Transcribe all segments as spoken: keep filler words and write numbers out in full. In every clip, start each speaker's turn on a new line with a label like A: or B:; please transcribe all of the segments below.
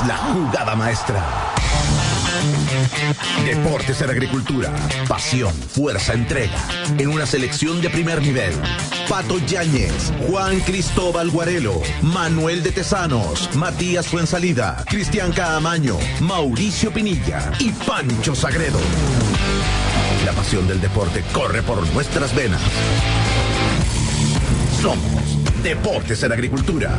A: la jugada maestra. Deportes en Agricultura. Pasión, fuerza, entrega. En una selección de primer nivel. Pato Yáñez, Juan Cristóbal Guarelo, Manuel de Tesanos, Matías Fuensalida, Cristian Caamaño, Mauricio Pinilla y Pancho Sagredo. La pasión del deporte corre por nuestras venas. Somos Deportes en Agricultura.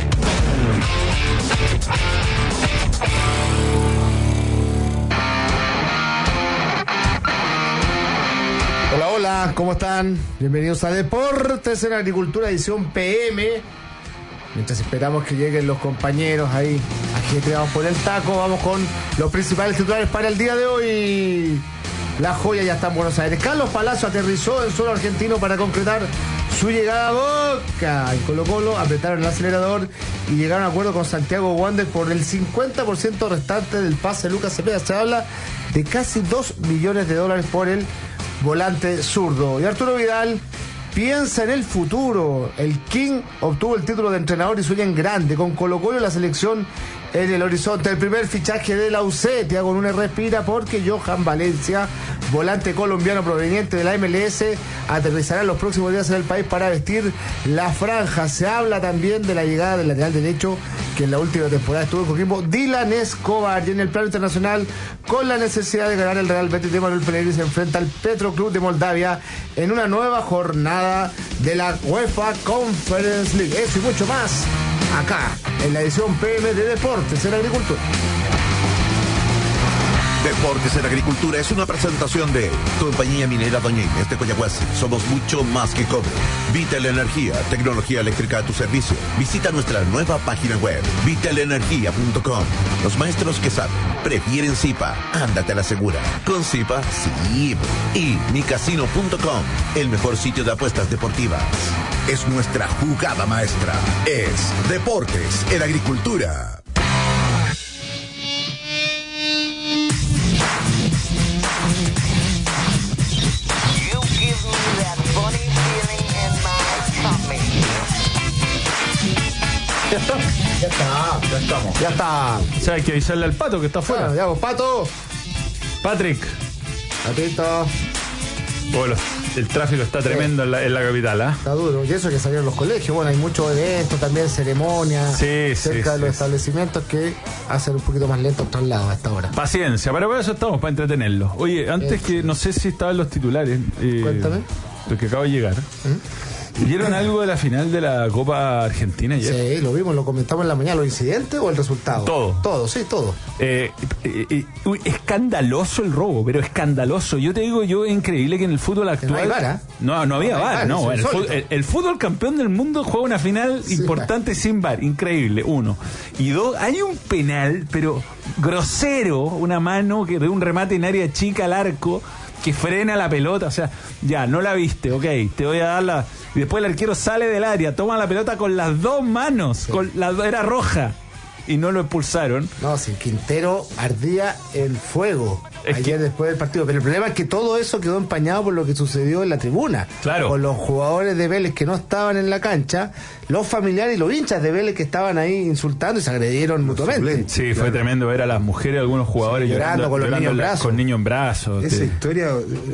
B: Hola, hola, ¿cómo están? Bienvenidos a Deportes en Agricultura, edición P M. Mientras esperamos que lleguen los compañeros ahí, aquí tiramos por el taco, vamos con los principales titulares para el día de hoy. La joya ya está en Buenos Aires. Carlos Palacio aterrizó en suelo argentino para concretar su llegada a Boca. En Colo Colo apretaron el acelerador y llegaron a acuerdo con Santiago Wander por el cincuenta por ciento restante del pase de Lucas Cepeda. Se habla de casi dos millones de dólares por el volante zurdo. Y Arturo Vidal piensa en el futuro. El King obtuvo el título de entrenador y sueña en grande. Con Colo Colo la selección en el horizonte. El primer fichaje de la U C. Thiago Núñez respira porque Johan Valencia, volante colombiano proveniente de la M L S, aterrizará en los próximos días en el país para vestir la franja. Se habla también de la llegada del lateral derecho que en la última temporada estuvo en Coquimbo, Dylan Escobar. Y en el plano internacional, con la necesidad de ganar, el Real Betis de Manuel Pellegrini se enfrenta al Petro Club de Moldavia en una nueva jornada de la UEFA Conference League. Eso y mucho más acá en la edición P M de Deportes en Agricultura.
A: Deportes en Agricultura es una presentación de Compañía Minera Doña Inés de Coyahuasi. Somos mucho más que cobre. Vital Energía, tecnología eléctrica a tu servicio. Visita nuestra nueva página web, vital energía punto com. Los maestros que saben, prefieren Zipa. Ándate a la segura. Con Zipa, sí. Y mi casino punto com, el mejor sitio de apuestas deportivas. Es nuestra jugada maestra. Es Deportes en Agricultura.
B: Ya está. Ya está. Ya estamos. Ya está.
C: O sea, hay que avisarle al Pato que está afuera.
B: Bueno, ya vos, Pato.
C: Patrick.
B: Patito.
C: Bueno, el tráfico está tremendo en la, en la capital, ¿ah? ¿eh?
B: Está duro. Y eso que salieron los colegios. Bueno, hay muchos eventos también, ceremonias.
C: Sí,
B: cerca
C: sí,
B: de los
C: sí,
B: establecimientos que hacen un poquito más lento a otros lados a esta hora.
C: Paciencia, pero para eso estamos, para entretenerlos. Oye, antes
B: eh,
C: que, no sé si estaban los titulares. Eh,
B: Cuéntame.
C: Lo que acabo de llegar.
B: ¿Mm?
C: ¿Vieron algo de la final de la Copa Argentina ayer?
B: Sí, lo vimos, lo comentamos en la mañana. ¿Los incidentes o el resultado?
C: Todo.
B: Todo, sí, todo.
C: Eh, eh, eh, uy, escandaloso el robo, pero escandaloso. Yo te digo, yo es increíble que en el fútbol actual...
B: No hay vara.
C: No, no había
B: no
C: VAR, no.
B: no
C: el, fútbol, el, el fútbol campeón del mundo juega una final sí, importante sin VAR. Increíble, uno. Y dos, hay un penal, pero grosero, una mano que de un remate en área chica al arco, que frena la pelota, o sea, ya, no la viste, ok, te voy a dar la... Y después el arquero sale del área, toma la pelota con las dos manos, sí. con la, era roja, y no lo expulsaron.
B: No, si Quintero ardía en fuego es ayer que... después del partido, pero el problema es que todo eso quedó empañado por lo que sucedió en la tribuna.
C: Claro.
B: Con los jugadores de Vélez que no estaban en la cancha, los familiares y los hinchas de Vélez que estaban ahí insultando y se agredieron mutuamente.
C: Sí,
B: claro.
C: Fue tremendo ver a las mujeres, algunos jugadores
B: sí, llorando, llorando con los niños en brazos.
C: Con niños en brazos.
D: Esa
C: sí.
D: historia,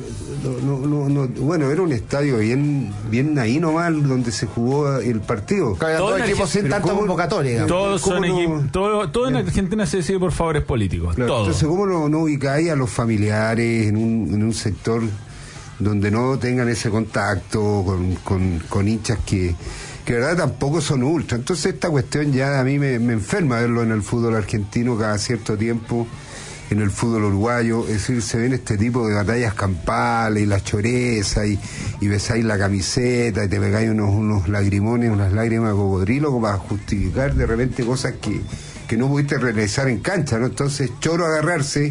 D: no, no, no, bueno, era un estadio bien, bien ahí nomás donde se jugó el partido.
B: Claro, todo equipos sin tanta convocatoria.
C: Todos son
D: no,
C: equipos, todo, todo en Argentina se decide por favores políticos.
D: Claro,
C: todo.
D: Entonces, ¿cómo no, no ubicáis a los familiares en un, en un sector donde no tengan ese contacto con, con, con hinchas que, que de verdad tampoco son ultra? Entonces esta cuestión ya a mí me, me enferma verlo en el fútbol argentino cada cierto tiempo, en el fútbol uruguayo, es decir, se ven este tipo de batallas campales y la choreza y, y besáis la camiseta y te pegáis unos, unos lagrimones, unas lágrimas de cocodrilo como para justificar de repente cosas que, que no pudiste realizar en cancha, ¿no? Entonces choro agarrarse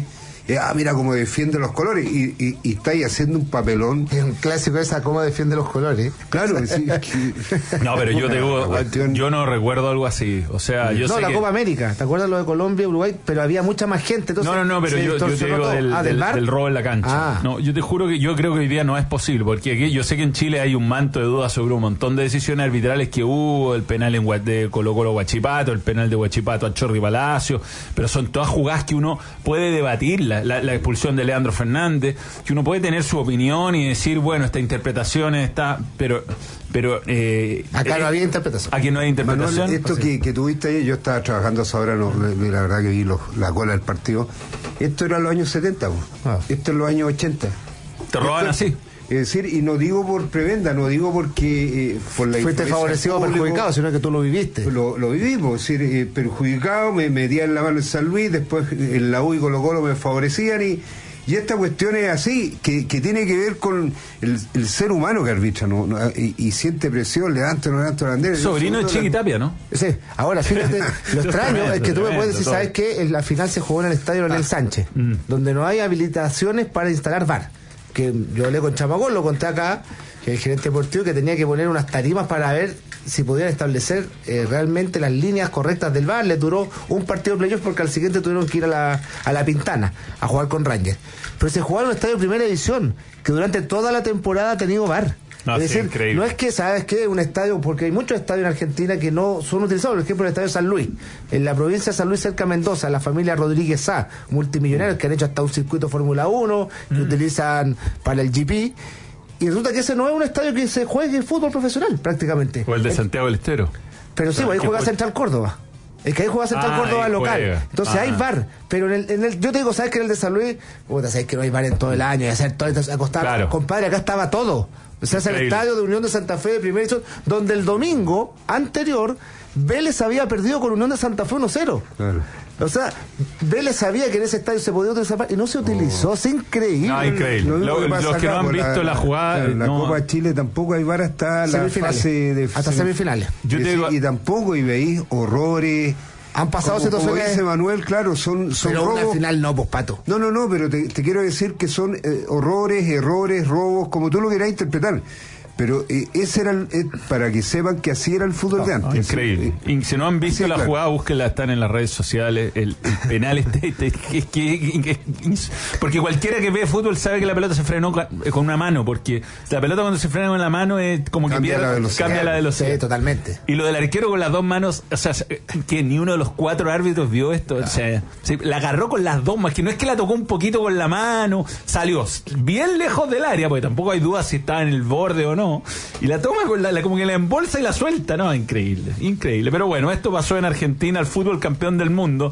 D: eh, ah, mira cómo defiende los colores, y, y, y está ahí haciendo un papelón.
B: Es un clásico esa, cómo defiende los colores.
D: Claro, sí, es que...
C: No, pero yo te digo,
D: cuestión...
C: yo no recuerdo algo así. O sea, yo
B: no,
C: sé
B: la
C: que...
B: Copa América, ¿te acuerdas lo de Colombia, Uruguay? Pero había mucha más gente. Entonces,
C: no, no, no, pero yo, yo te digo del,
B: ah, ¿del,
C: del, del robo en la cancha.
B: Ah.
C: No, yo te juro que yo creo que hoy día no es posible, porque aquí yo sé que en Chile hay un manto de dudas sobre un montón de decisiones arbitrales que hubo, el penal en Gua- de Colo Colo Huachipato, el penal de Huachipato a Chorri Palacio, pero son todas jugadas que uno puede debatir, la, la, la expulsión de Leandro Fernández, que uno puede tener su opinión y decir, bueno, esta interpretación está, pero pero eh,
B: acá
C: eh,
B: no había interpretación.
C: Aquí no hay interpretación.
D: Manuel, esto que, que tuviste ayer, yo estaba trabajando a esa hora, no, la verdad que vi los, la cola del partido. Esto era los años setenta,
B: ah.
D: esto es los años ochenta.
C: Te roban
D: esto,
C: así.
D: Es decir, y no digo por prebenda, no digo porque eh, por la
B: fuiste favorecido o perjudicado, sino que tú lo viviste.
D: Lo, lo vivimos, es decir, eh, perjudicado, me metían la mano en San Luis, después en la U y Colo Colo me favorecían, y, y esta cuestión es así, que, que tiene que ver con el, el ser humano que arbitra, ¿no? no y, y siente presión, levanta o no levanta la bandera.
C: Sobrino de Chiquitapia, ¿no?
B: Sí, ahora fíjate, lo extraño es que tú me puedes decir,
C: todo.
B: ¿sabes qué? En la final se jugó en el estadio Leonel
C: Ah.
B: Sánchez,
C: Mm.
B: donde no hay habilitaciones para instalar V A R. Que yo hablé con Chamagol, lo conté acá, que el gerente deportivo, que tenía que poner unas tarimas para ver si podían establecer eh, realmente las líneas correctas del V A R. Le duró un partido de playoff porque al siguiente tuvieron que ir a la, a la Pintana a jugar con Rangers. Pero se jugaron en un estadio de primera división, que durante toda la temporada ha tenido V A R.
C: No,
B: es
C: sí,
B: decir,
C: increíble.
B: no es que, ¿sabes qué? Un estadio, porque hay muchos estadios en Argentina que no son utilizados, por ejemplo el estadio San Luis, en la provincia de San Luis, cerca de Mendoza, la familia Rodríguez Sá, multimillonarios que han hecho hasta un circuito Fórmula uno, que
C: Mm.
B: utilizan para el G P, y resulta que ese no es un estadio que se juegue fútbol profesional, prácticamente.
C: O el de
B: Eh,
C: Santiago del Estero.
B: Pero sí,
C: Ah,
B: ahí
C: ¿qué
B: juega
C: fue?
B: Central Córdoba. Es que ahí juega Central
C: Ah,
B: Córdoba
C: ahí
B: local.
C: juega.
B: Entonces
C: Ajá.
B: hay V A R. Pero en el, en el, yo te digo, ¿sabes que en el de San Luis? Puta, ¿sabes que no hay V A R en todo el año? Y hacer todo esto, acostar.
C: Claro.
B: Compadre, acá estaba todo. O sea, es el
C: Increíble.
B: estadio de Unión de Santa Fe de primera división, donde el domingo anterior Vélez había perdido con Unión de Santa Fe uno cero.
D: Claro.
B: O sea, Vélez sabía que en ese estadio se podía utilizar y no se utilizó. Es increíble.
C: No, increíble.
D: Lo mismo
C: Lo-
D: que pasa
C: los que
D: acá,
C: no han
D: por
C: visto la jugada,
D: claro, la
C: no-
D: Copa Chile tampoco hay V A R hasta la
B: Semifinales.
D: fase de
B: Hasta semifinales.
C: Yo
D: y,
C: te digo-
D: y tampoco, y veis horrores.
B: Han pasado
D: como, como
B: situaciones.
D: dice Manuel, claro, son, son
B: Pero una
D: robos.
B: final no, pues, Pato.
D: No, no, no, pero te, te quiero decir que son eh, horrores, errores, robos, como tú lo quieras interpretar. Pero eh, ese era el, eh, para que sepan que así era el fútbol de antes.
C: Increíble.
D: Eh,
C: Y si no han visto
D: sí,
C: la
D: claro.
C: jugada, búsquenla, están en las redes sociales. El, el penal este, este, que- que- que- que- porque cualquiera que ve fútbol sabe que la pelota se frenó ca- con una mano, porque la pelota cuando se frena con la mano es como que
D: Cambia
C: pierde,
D: la velocidad.
C: cambia la velocidad.
B: Sí, totalmente.
C: Y lo del arquero con las dos manos, o sea, que ni uno de los cuatro árbitros vio esto. O sea, se- la agarró con las dos manos, que no es que la tocó un poquito con la mano, salió bien lejos del área, porque tampoco hay duda si estaba en el borde o no. Y la toma con la, la- como que la embolsa y la suelta, ¿no? Increíble, increíble. Pero bueno, esto pasó en Argentina, el fútbol campeón del mundo.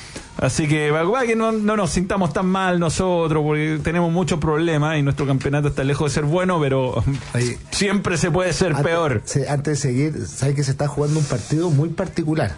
C: Así que para que no, no nos sintamos tan mal nosotros, porque tenemos muchos problemas y nuestro campeonato está lejos de ser bueno, pero
B: Ahí.
C: siempre se puede ser
B: Antes-
C: peor.
B: sí, antes de seguir, sabes que se está jugando un partido muy particular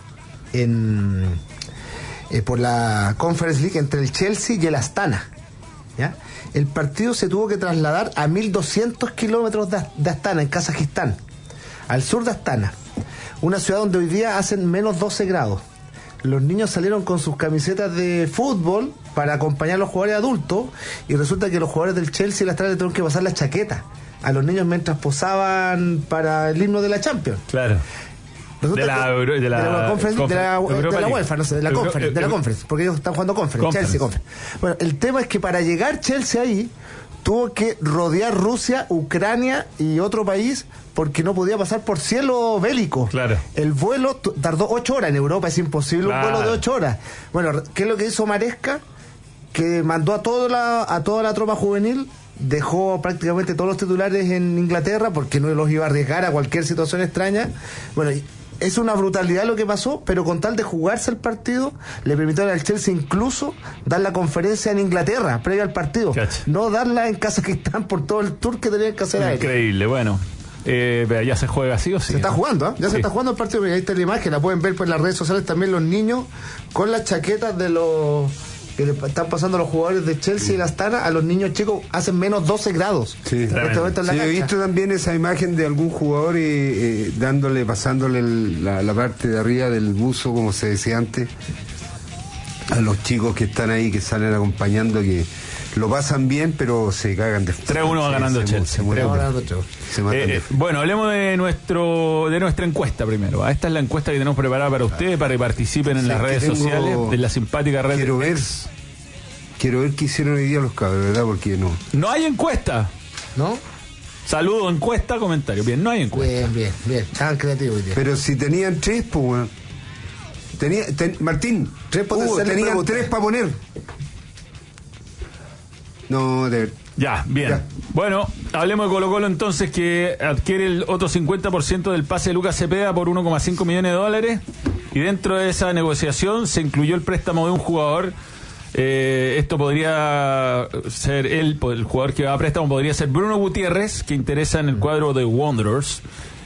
B: en eh, por la Conference League entre el Chelsea y el Astana. ¿Ya? El partido se tuvo que trasladar a mil doscientos kilómetros de, de Astana, en Kazajistán, al sur de Astana, una ciudad donde hoy día hacen menos doce grados. Los niños salieron con sus camisetas de fútbol para acompañar a los jugadores adultos, y resulta que los jugadores del Chelsea y el Astana le tuvieron que pasar la chaqueta a los niños mientras posaban para el himno de la Champions.
C: Claro.
B: Resulta
C: De la
B: que-
C: Euro- de la
B: Conference-
C: Confer-
B: de la-
C: Europa
B: de la
C: League.
B: UEFA, no sé, de la
C: Euro-
B: Conference, de la
C: Euro-
B: Conference, porque ellos están jugando Conference,
C: Conference.
B: Chelsea Conference. Bueno, el tema es que para llegar Chelsea ahí tuvo que rodear Rusia, Ucrania y otro país porque no podía pasar por cielo bélico.
C: Claro.
B: El vuelo t- tardó ocho horas. En Europa es imposible
C: Claro.
B: un vuelo de ocho horas. Bueno, ¿qué es lo que hizo Maresca? Que mandó a toda la, a toda la tropa juvenil, dejó prácticamente todos los titulares en Inglaterra porque no los iba a arriesgar a cualquier situación extraña. Bueno, y es una brutalidad lo que pasó, pero con tal de jugarse el partido, le permitieron al Chelsea incluso dar la conferencia en Inglaterra previa al partido,
C: Cacha.
B: no darla en Kazajistán por todo el tour que tenían que hacer ahí.
C: Increíble, bueno. Eh, pero ya se juega así o sí.
B: Se está
C: ¿no?
B: jugando, ¿eh? Ya
C: Sí.
B: se está jugando el partido, porque ahí está la imagen, la pueden ver por las redes sociales también los niños con las chaquetas de los que le están pasando a los jugadores de Chelsea y la Astana. A los niños chicos hacen menos doce grados.
D: Sí,
B: en este momento en la
D: Sí, he
B: cancha.
D: visto también esa imagen de algún jugador eh, eh, dándole, pasándole el- la, la parte de arriba del buzo, como se decía antes. a los chicos que están ahí, que salen acompañando, que lo pasan bien, pero se cagan de
C: tres uno va ganando
D: se,
C: Chelsea.
D: Se, se, se matan
C: eh,
D: de
C: eh, bueno, hablemos de nuestro de nuestra encuesta primero. ¿ah? Esta es la encuesta que tenemos preparada para ustedes, para que participen en
D: sí,
C: las redes
D: tengo,
C: sociales, de la simpática red.
D: Quiero ver, quiero ver qué hicieron hoy día los cabros, ¿verdad? Porque no.
C: No hay encuesta.
B: ¿No?
C: Saludo, encuesta, comentario. Bien, no hay encuesta.
B: Bien, bien, bien. Estaban creativos hoy día.
D: Pero si tenían tres, pues, bueno. Tenía, ten, Martín,
B: Tres
D: Hugo, tenían
B: preguntas.
D: tres para poner. No, de
C: Ya, bien.
D: Ya.
C: Bueno, hablemos de Colo Colo entonces, que adquiere el otro cincuenta por ciento del pase de Lucas Cepeda por uno coma cinco millones de dólares. Y dentro de esa negociación se incluyó el préstamo de un jugador. Eh, esto podría ser él, el jugador que va a préstamo podría ser Bruno Gutiérrez, que interesa en el cuadro de Wanderers.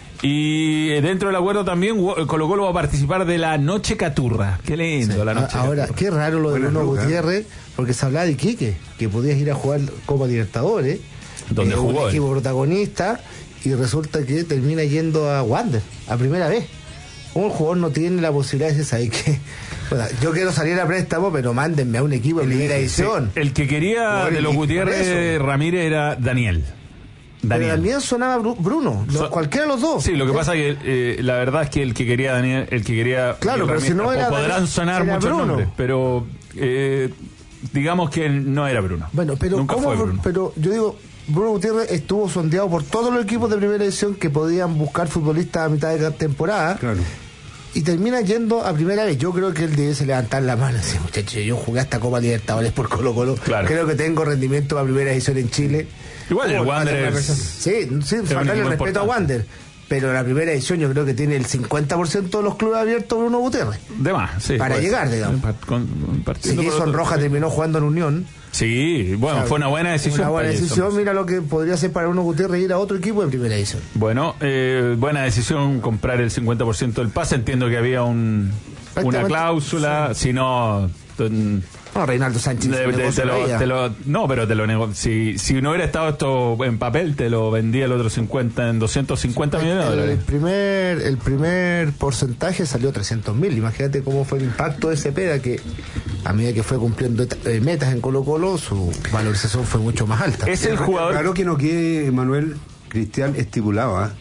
C: Y dentro del acuerdo también Colo Colo va a participar de la Noche Caturra. Qué lindo,
B: Sí.
C: la Noche
B: Ahora,
C: Caturra.
B: qué raro lo de
D: Buenas
B: Bruno
D: lucas.
B: Gutiérrez, porque se hablaba de Iquique, que podías ir a jugar Copa Libertadores,
C: Donde
B: eh,
C: jugó
B: un
C: él.
B: equipo protagonista, y resulta que termina yendo a Wander, a primera vez. Un jugador no tiene la posibilidad de decir, ¿sabes qué? Bueno, yo quiero salir a préstamo, pero mándenme a un equipo de primera edición.
C: El que quería
B: Por
C: de los
B: el-
C: Gutiérrez
B: por eso.
C: Ramírez era Daniel.
B: Pero
C: Daniel.
B: también sonaba Bru- Bruno, lo-
C: So-
B: cualquiera de los dos.
C: Sí, lo que pasa es que eh, la verdad es que el que quería Daniel, el que quería
B: Claro, pero si no era
C: podrán
B: Daniel,
C: sonar
B: era
C: muchos
B: Bruno.
C: nombres, pero eh, digamos que no era Bruno.
B: Bueno, pero
C: nunca
B: ¿cómo?
C: fue Bruno.
B: Pero yo digo, Bruno Gutiérrez estuvo sondeado por todos los equipos de primera edición que podían buscar futbolistas a mitad de cada temporada.
D: Claro.
B: Y termina yendo a primera vez. Yo creo que él debiese levantar la mano y decir, muchachos, yo jugué hasta Copa Libertadores por Colo Colo.
C: Claro.
B: Creo que tengo rendimiento para primera edición en Chile.
C: Igual el
B: Oh,
C: Wander es-
B: Sí, sí,
C: un
B: faltarle
C: equipo
B: el respeto a
C: importante.
B: Wander. Pero la primera edición yo creo que tiene el cincuenta por ciento de los clubes abiertos Bruno Gutiérrez.
C: De más, sí.
B: Para
C: puede
B: llegar,
C: ser.
B: digamos.
C: Par- con- con-
B: Si
C: partiendo por
B: Jason
C: otro-
B: Rojas terminó jugando en Unión.
C: Sí, bueno,
B: o sea,
C: fue una buena decisión.
B: Una buena
C: para
B: decisión,
C: Jason.
B: mira lo que podría ser para Bruno Gutiérrez ir a otro equipo en primera edición.
C: Bueno, eh, buena decisión comprar el cincuenta por ciento del pase. Entiendo que había un, una
B: Prácticamente,
C: cláusula. Si no, t-
B: No, Reinaldo Sánchez.
C: de-
B: se
C: de-
B: negoció
C: te lo-
B: ella.
C: te lo- no, pero te lo nego. Si, si no hubiera estado esto en papel, te lo vendía el otro cincuenta en doscientos cincuenta millones de
B: el,
C: dólares.
B: primer el primer porcentaje salió trescientos mil. Imagínate cómo fue el impacto de Cepeda, que a medida que fue cumpliendo eh, metas en Colo Colo, su valorización fue mucho más alta.
C: Es el jugador.
D: Claro que no quede, Manuel Cristian, estipulado, ¿ah?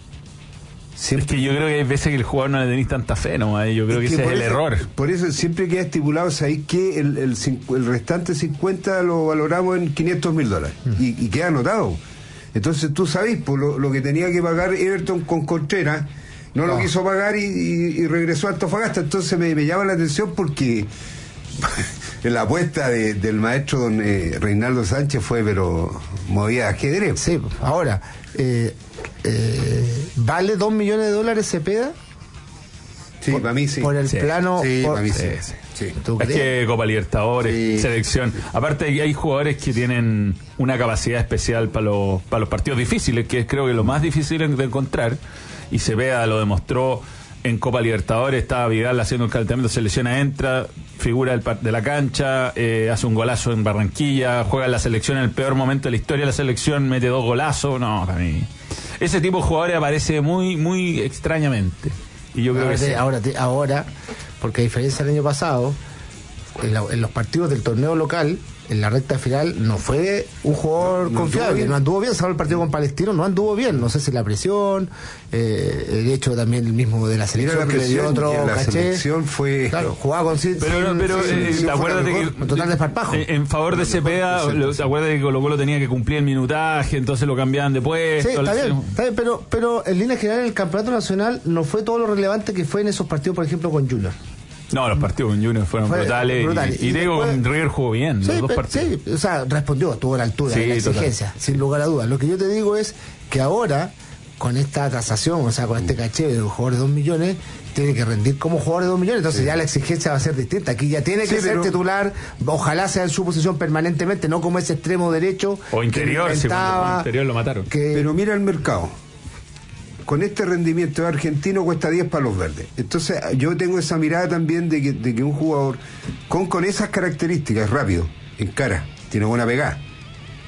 C: Es
D: Siempre
C: que yo creo que hay veces que el jugador no le tenéis tanta fe, ¿no? Ahí Yo creo que,
D: que
C: ese es
D: por
C: el
D: eso-
C: error.
D: Por eso siempre queda estipulado, ¿sabéis que el, el, cincu- el restante cincuenta lo valoramos en quinientos mil dólares? Y, y queda anotado. Entonces tú sabés, por lo, lo que tenía que pagar Everton con Contreras, no lo
B: Ah.
D: quiso pagar y, y- y regresó a Antofagasta. Entonces me, me llama la atención porque en la apuesta de- del maestro don eh, Reinaldo Sánchez fue, pero movía de ajedrez.
B: Sí, ahora, eh, eh, ¿vale dos millones de dólares Cepeda?
D: Sí,
B: por,
D: para mí sí.
B: Por el
C: Sí.
B: plano.
D: Sí,
B: por-
D: para mí sí.
C: Sí,
D: Sí.
B: ¿Tú
C: Es
B: crees?
C: que Copa Libertadores,
D: Sí.
C: selección. Aparte hay jugadores que tienen una capacidad especial para los, para los partidos difíciles, que es creo que lo más difícil de encontrar. Y Cepeda lo demostró en Copa Libertadores. Estaba Vidal haciendo un calentamiento, se lesiona, entra, figura del par- de la cancha, eh, hace un golazo en Barranquilla, juega en la selección en el peor momento de la historia de la selección, mete dos golazos. No, para mí. Ese tipo de jugadores aparece muy, muy extrañamente. Y yo creo
B: ahora,
C: que
B: te-
C: sí.
B: ahora, te- ahora, porque a diferencia del año pasado, en, la- en los partidos del torneo local, en la recta final, no fue un jugador
D: No- no
B: confiable,
D: anduvo bien.
B: no anduvo bien, salvo el partido con Palestino, no anduvo bien, no sé si la presión, eh, el hecho también el mismo de la
D: Mira
B: selección
D: la
B: que le dio
D: presión,
B: otro
D: que la
B: caché.
D: selección fue...
B: Claro, jugaba con sin-
C: Pero,
B: sin-
C: pero
B: sin-
C: eh,
B: sin-
C: acuérdate
B: con
C: que
B: total desparpajo.
C: eh, en favor de Cepeda,
D: mejor
C: lo- acuérdate que Colo Colo tenía que cumplir el minutaje, entonces lo cambiaban de puesto.
B: Sí, está
C: le-
B: bien, está bien, pero, pero en línea general el campeonato nacional no fue todo lo relevante que fue en esos partidos, por ejemplo, con Junior.
C: No, los partidos con Junior fueron
B: Fue
C: brutales.
B: brutal.
C: Y, y
B: Y
C: digo,
B: después-
C: con River jugó bien,
B: Sí,
C: los dos
B: pe-
C: partidos.
B: sí, o sea, respondió, estuvo a la altura
C: Sí,
B: de la
C: total.
B: exigencia, sin lugar a dudas. Lo que yo te digo es que ahora, con esta tasación, o sea, con este caché de un jugador de dos millones, tiene que rendir como jugador de dos millones, entonces ya la exigencia va a ser distinta. Aquí ya tiene que
D: Sí,
B: ser
D: pero-
B: titular, ojalá sea en su posición permanentemente, no como ese extremo derecho.
C: O interior,
B: que
C: si cuando
B: inventaba,
C: jugó interior lo mataron.
B: que-
D: Pero mira el mercado. Con este rendimiento de argentino cuesta diez palos verdes. Entonces yo tengo esa mirada también de que, de que un jugador con, con esas características, rápido, en cara, tiene buena pegada.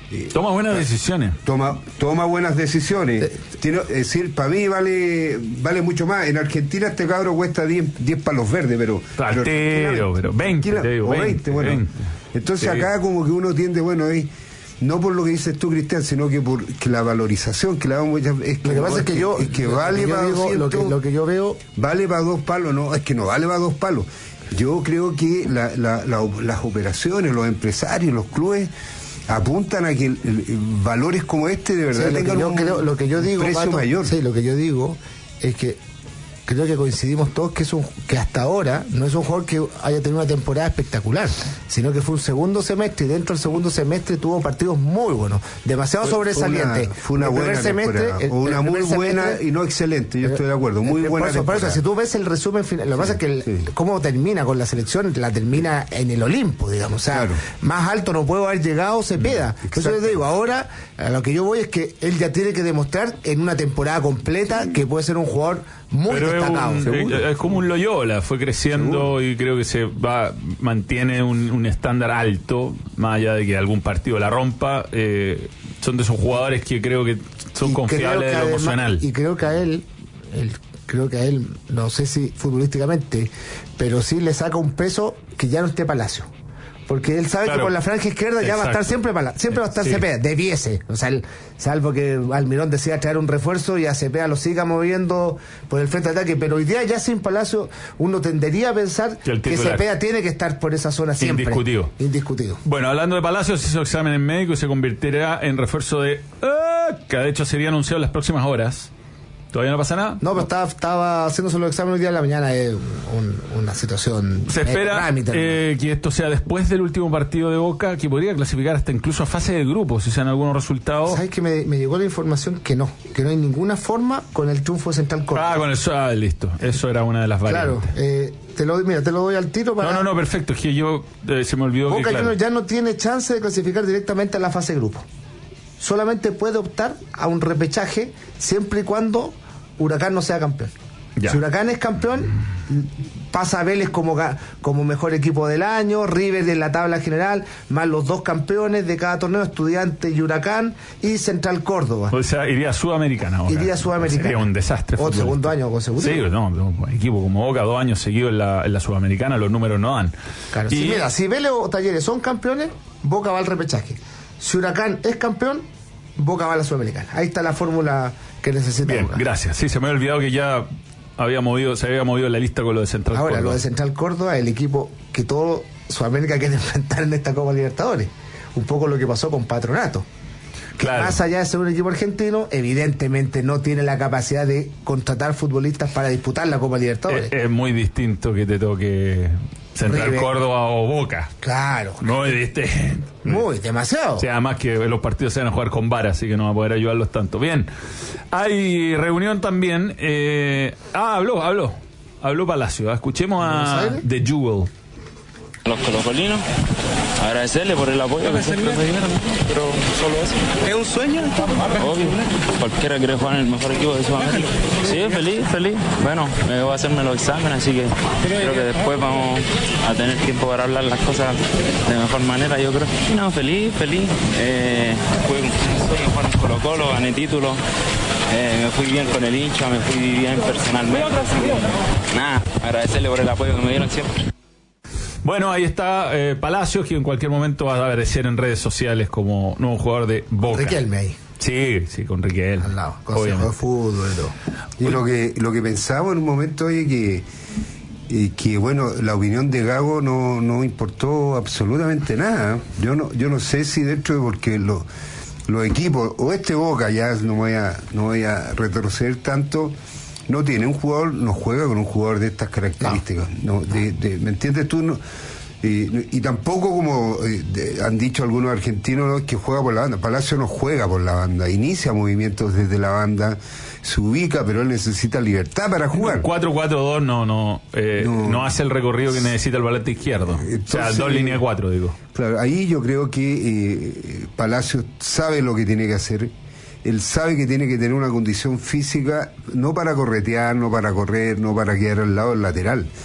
D: Eh,
C: toma buenas decisiones.
D: Toma, toma buenas decisiones. Tiene, es decir, para mí vale vale mucho más. En Argentina este cabro cuesta diez palos verdes, pero...
C: Altero, pero veinte, te digo,
D: o veinte,
C: veinte,
D: bueno.
C: veinte.
D: Entonces
C: Sí.
D: acá como que uno tiende, bueno, ahí... No por lo que dices tú, Cristian, sino que por que la valorización que le damos muchas es que,
B: Lo que pasa es que yo,
D: es que
B: lo
D: vale
B: que yo
D: para
B: digo, lo,
D: doscientos,
B: que, lo que yo veo,
D: vale para dos palos, no, es que no vale para dos palos. Yo creo que la, la, la, las operaciones, los empresarios, los clubes apuntan a que el, el, el valores como este de verdad
B: sí, lo, que
D: tengan
B: yo
D: un
B: creo, lo que yo digo,
D: precio
B: Pato,
D: mayor.
B: sí, lo que yo digo es que creo que coincidimos todos que es un, que hasta ahora no es un jugador que haya tenido una temporada espectacular, sino que fue un segundo semestre y dentro del segundo semestre tuvo partidos muy buenos, demasiado
D: Fue-
B: sobresalientes.
D: Fue una, fue una
B: El primer
D: buena
B: semestre,
D: temporada,
B: el-
D: o una
B: el
D: muy
B: primer
D: buena
B: semestre-
D: y no excelente, yo estoy de acuerdo, muy
B: Eh,
D: buena
B: por eso, por eso,
D: temporada.
B: si tú ves el resumen final, lo que pasa es que el-
D: Sí.
B: cómo termina con la selección, la termina en el Olimpo, digamos, o sea,
D: Claro.
B: más alto no puede haber llegado Cepeda. Por eso yo te digo, ahora a lo que yo voy es que él ya tiene que demostrar en una temporada completa que puede ser un jugador muy
C: Pero es,
B: destacado.
C: un-
B: seguro.
C: es- es como un Loyola, fue creciendo
D: Seguro.
C: y creo que se va mantiene un, un estándar alto, más allá de que algún partido la rompa. Eh, son de esos jugadores que creo que son
B: Y creo
C: confiables
B: que
C: de lo
B: además-
C: emocional.
B: Y creo que a él, él, creo que a él, no sé si futbolísticamente, pero sí le saca un peso que ya no esté Palacio. Porque él sabe
C: Claro.
B: que por la franja izquierda ya va a estar
C: Exacto.
B: siempre Pala- siempre va a estar
C: Sí.
B: Cepeda, debiese. O sea, él- salvo que Almirón decida traer un refuerzo y a Cepeda lo siga moviendo por el frente de ataque. Pero hoy día ya sin Palacio uno tendería a pensar
C: Que el
B: que
C: titular.
B: Cepeda tiene que estar por esa zona siempre.
C: Indiscutido.
B: Indiscutido.
C: Bueno, hablando de Palacios, hizo examen en médico y se convertirá en refuerzo de... ¡Ah! que de hecho sería anunciado en las próximas horas. ¿Todavía no pasa nada?
B: No, pero estaba, estaba haciéndose los exámenes hoy día en la mañana, es un- una situación...
C: Se
B: eh,
C: espera
B: trámite,
C: eh, que esto sea después del último partido de Boca, que podría clasificar hasta incluso a fase de grupo, si se dan algunos resultados.
B: ¿Sabes que me, me llegó la información que no? Que no hay ninguna forma con el triunfo de Central Córdoba.
C: Ah, con el ah, listo. Eso era una de las
B: Claro,
C: variantes.
B: eh, te lo, mira, te lo doy al tiro para...
C: No, no, no, perfecto. Es que yo eh, se me olvidó que,
B: Boca
C: claro,
B: Juniors ya no tiene chance de clasificar directamente a la fase de grupo. Solamente puede optar a un repechaje siempre y cuando Huracán no sea campeón.
C: Ya.
B: Si Huracán es campeón, pasa a Vélez como, ga- como mejor equipo del año, River en la tabla general, más los dos campeones de cada torneo, Estudiantes y Huracán, y Central Córdoba.
C: O sea, iría a Sudamericana ahora.
B: Iría a Sudamericana.
C: Sería un desastre.
B: Otro
C: futbolístico.
B: segundo año consecutivo.
C: Sí, no, no, equipo como Boca, dos años seguidos en la, en la Sudamericana, los números no dan.
B: Claro,
C: Y-
B: si, mira, si Vélez o Talleres son campeones, Boca va al repechaje. Si Huracán es campeón, Boca va a la Sudamericana. Ahí está la fórmula que necesita
C: Bien,
B: Boca.
C: gracias. Sí, se me había olvidado que ya había movido, se había movido la lista con lo de Central
B: Ahora,
C: Córdoba.
B: lo de Central Córdoba, el equipo que todo Sudamérica quiere enfrentar en esta Copa Libertadores. Un poco lo que pasó con Patronato. Que
C: Claro.
B: más allá de ser un equipo argentino, evidentemente no tiene la capacidad de contratar futbolistas para disputar la Copa Libertadores.
C: Es, es muy distinto que te toque Central
B: River.
C: Córdoba o Boca.
B: Claro,
C: Muy distinto.
B: muy, demasiado.
C: O sea, además que los partidos se van a jugar con VAR, así que no va a poder ayudarlos tanto. Bien, hay reunión también. Eh, ah, habló, habló. Habló Palacio. Escuchemos
B: ¿Buenos
C: a
B: Aires?
C: The Jewel.
E: Los colocolinos, agradecerle por el apoyo que siempre me dieron, pero solo eso.
F: ¿Es un sueño?
E: Obvio, cualquiera quiere jugar en el mejor equipo de Sudamérica. Sí, feliz, feliz. Bueno, me voy a hacerme los exámenes, así que creo que después vamos a tener tiempo para hablar las cosas de mejor manera, yo creo. No, feliz, feliz. Eh, fue un sueño jugar en Colo Colo, gané título. Eh, me fui bien con el hincha, me fui bien personalmente, así que nada, agradecerle por el apoyo que me dieron siempre.
C: Bueno, ahí está eh, Palacios, que en cualquier momento va a aparecer en redes sociales como nuevo jugador de Boca.
B: Riquelme ahí,
C: Sí, sí, con Riquelme.
B: al lado. Consejo de
C: Obviamente.
B: fútbol y todo.
D: Y lo que lo que pensamos en un momento oye que eh, que bueno, la opinión de Gago no, no importó absolutamente nada. Yo no yo no sé si dentro de porque lo- los equipos o este Boca, ya no voy a no voy a retroceder tanto, no tiene un jugador, no juega con un jugador de estas características. No, de, de- ¿me entiendes tú? No, y, y tampoco como eh, de- han dicho algunos argentinos, ¿no?, que juega por la banda. Palacio no juega por la banda, inicia movimientos desde la banda, se ubica, pero él necesita libertad para jugar.
C: cuatro cuatro dos no, no, eh,
D: No.
C: no hace el recorrido que necesita el volante izquierdo. o sea,
D: Entonces,
C: dos líneas cuatro, digo.
D: Claro, ahí yo creo que eh, Palacios sabe lo que tiene que hacer. Él sabe que tiene que tener una condición física, no para corretear, no para correr, no para quedar al lado del lateral,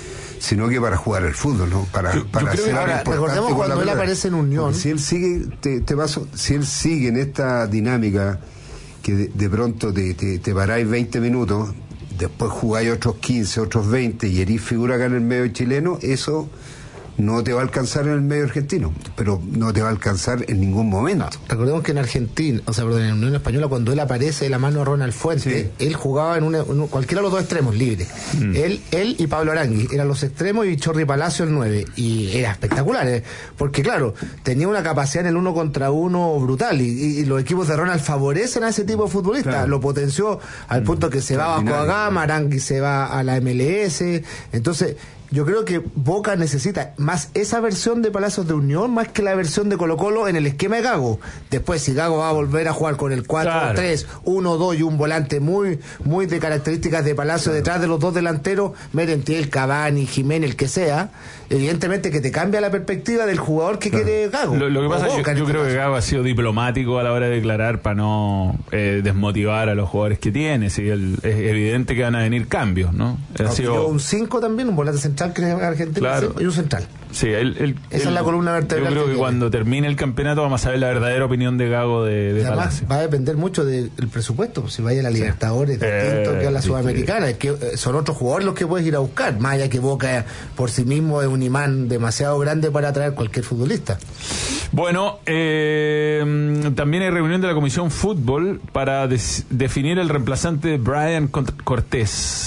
D: sino que para jugar el fútbol, ¿no? Para,
B: yo,
D: para
B: yo creo que ahora, recordemos cuando él aparece en Unión.
D: Porque si él sigue, te, te paso, si él sigue en esta dinámica que de, de pronto te, te, te paráis veinte minutos, después jugáis otros quince, otros veinte y erís figura acá en el medio chileno, eso no te va a alcanzar en el medio argentino, pero no te va a alcanzar en ningún momento.
B: No, recordemos que en Argentina, o sea, perdón, en Unión Española, cuando él aparece de la mano a Ronald Fuentes, sí. él jugaba en, una, en cualquiera de los dos extremos libres. Mm. Él él y Pablo Arangui eran los extremos y Chorri Palacio el nueve. Y era espectacular, ¿eh? Porque claro, tenía una capacidad en el uno contra uno brutal y, y, y los equipos de Ronald favorecen a ese tipo de futbolista. Claro. Lo potenció al mm. punto que se va a Vasco da Gama, Arangui se va a la M L S. Entonces, yo creo que Boca necesita más esa versión de Palacios de Unión más que la versión de Colo Colo en el esquema de Gago. Después, si Gago va a volver a jugar con el cuatro tres, uno dos y un volante muy muy de características de Palacio claro. detrás de los dos delanteros, Merentiel, Cavani, Jiménez, el que sea, evidentemente que te cambia la perspectiva del jugador que claro. quiere Gago.
C: Lo, lo que pasa es que yo, yo
B: este
C: creo
B: caso.
C: que Gago ha sido diplomático a la hora de declarar para no eh, desmotivar a los jugadores que tiene. Sí, el, es evidente que van a venir cambios, ¿no? Ha
B: no,
C: sido
B: un cinco también, un volante central que es argentino
C: claro.
B: y un central.
C: Sí, él, él,
B: esa
C: él,
B: es la columna vertebral.
C: Yo creo que, que cuando termine el campeonato vamos a saber la verdadera opinión de Gago de, de
B: Además,
C: Palacio.
B: va a depender mucho del presupuesto. Si vaya a la Libertadores, sí. distinto eh, que a la sí, Sudamericana, sí. que son otros jugadores los que puedes ir a buscar. Más allá que Boca por sí mismo es un imán demasiado grande para atraer cualquier futbolista.
C: Bueno, eh, también hay reunión de la Comisión Fútbol para des, definir el reemplazante de Brian Cortés.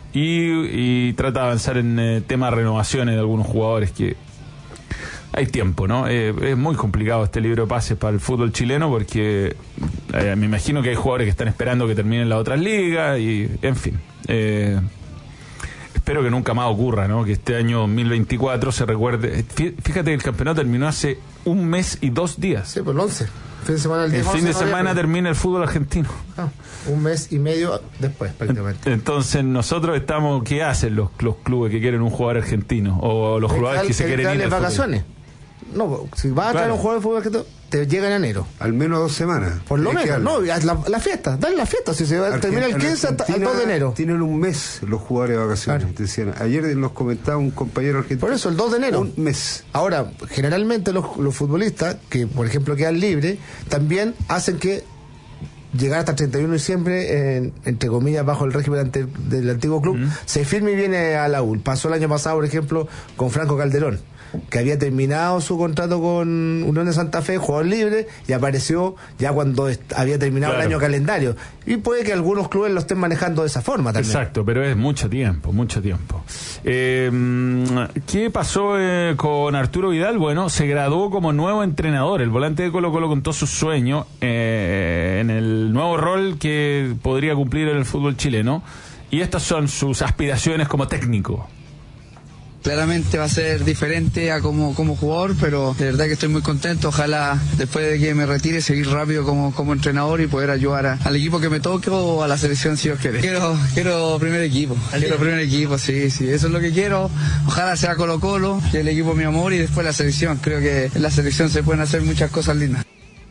C: Y, y trata de avanzar en eh, temas de renovaciones de algunos jugadores que hay tiempo, ¿no? Eh, es muy complicado este libro de pases para el fútbol chileno porque eh, me imagino que hay jugadores que están esperando que terminen las otras ligas y, en fin, eh, espero que nunca más ocurra, ¿no? Que este año dos mil veinticuatro se recuerde. Fíjate que el campeonato terminó hace un mes y dos días.
B: Sí, pues el once. Fin de semana, el
C: el fin de semana termina el fútbol argentino.
B: Ah, un mes y medio después, prácticamente.
C: Entonces, nosotros estamos. ¿Qué hacen los, los clubes que quieren un jugador argentino? O los jugadores que se quieren ir.
B: Vacaciones. No, si vas a traer claro. un jugador de fútbol argentino, te llega en enero.
D: Al menos dos semanas.
B: Por lo menos, no, la, la fiesta, dale la fiesta. Si se va, Argent- termina el quince hasta el dos de enero.
D: Tienen un mes los jugadores de vacaciones. Claro. Decían, ayer nos comentaba un compañero argentino.
B: Por eso, el dos de enero.
D: Un mes.
B: Ahora, generalmente los, los futbolistas, que por ejemplo quedan libres, también hacen que llegar hasta el treinta y uno de diciembre, en, entre comillas, bajo el régimen ante, del antiguo club, mm. se firma y viene a la U. Pasó el año pasado, por ejemplo, con Franco Calderón, que había terminado su contrato con Unión de Santa Fe, jugador libre, y apareció ya cuando est- había terminado claro. el año calendario. Y puede que algunos clubes lo estén manejando de esa forma también.
C: Exacto, pero es mucho tiempo, mucho tiempo. Eh, ¿Qué pasó eh, con Arturo Vidal? Bueno, se graduó como nuevo entrenador. El volante de Colo Colo contó su sueño eh, en el nuevo rol que podría cumplir en el fútbol chileno. Y estas son sus aspiraciones como técnico.
F: Claramente va a ser diferente a como, como jugador, pero de verdad que estoy muy contento. Ojalá después de que me retire seguir rápido como, como entrenador y poder ayudar a, al equipo que me toque o a la selección si Dios quiere. Quiero, quiero primer equipo, quiero primer equipo, sí, sí, eso es lo que quiero. Ojalá sea Colo Colo, que el equipo mi amor, y después la selección. Creo que en la selección se pueden hacer muchas cosas lindas.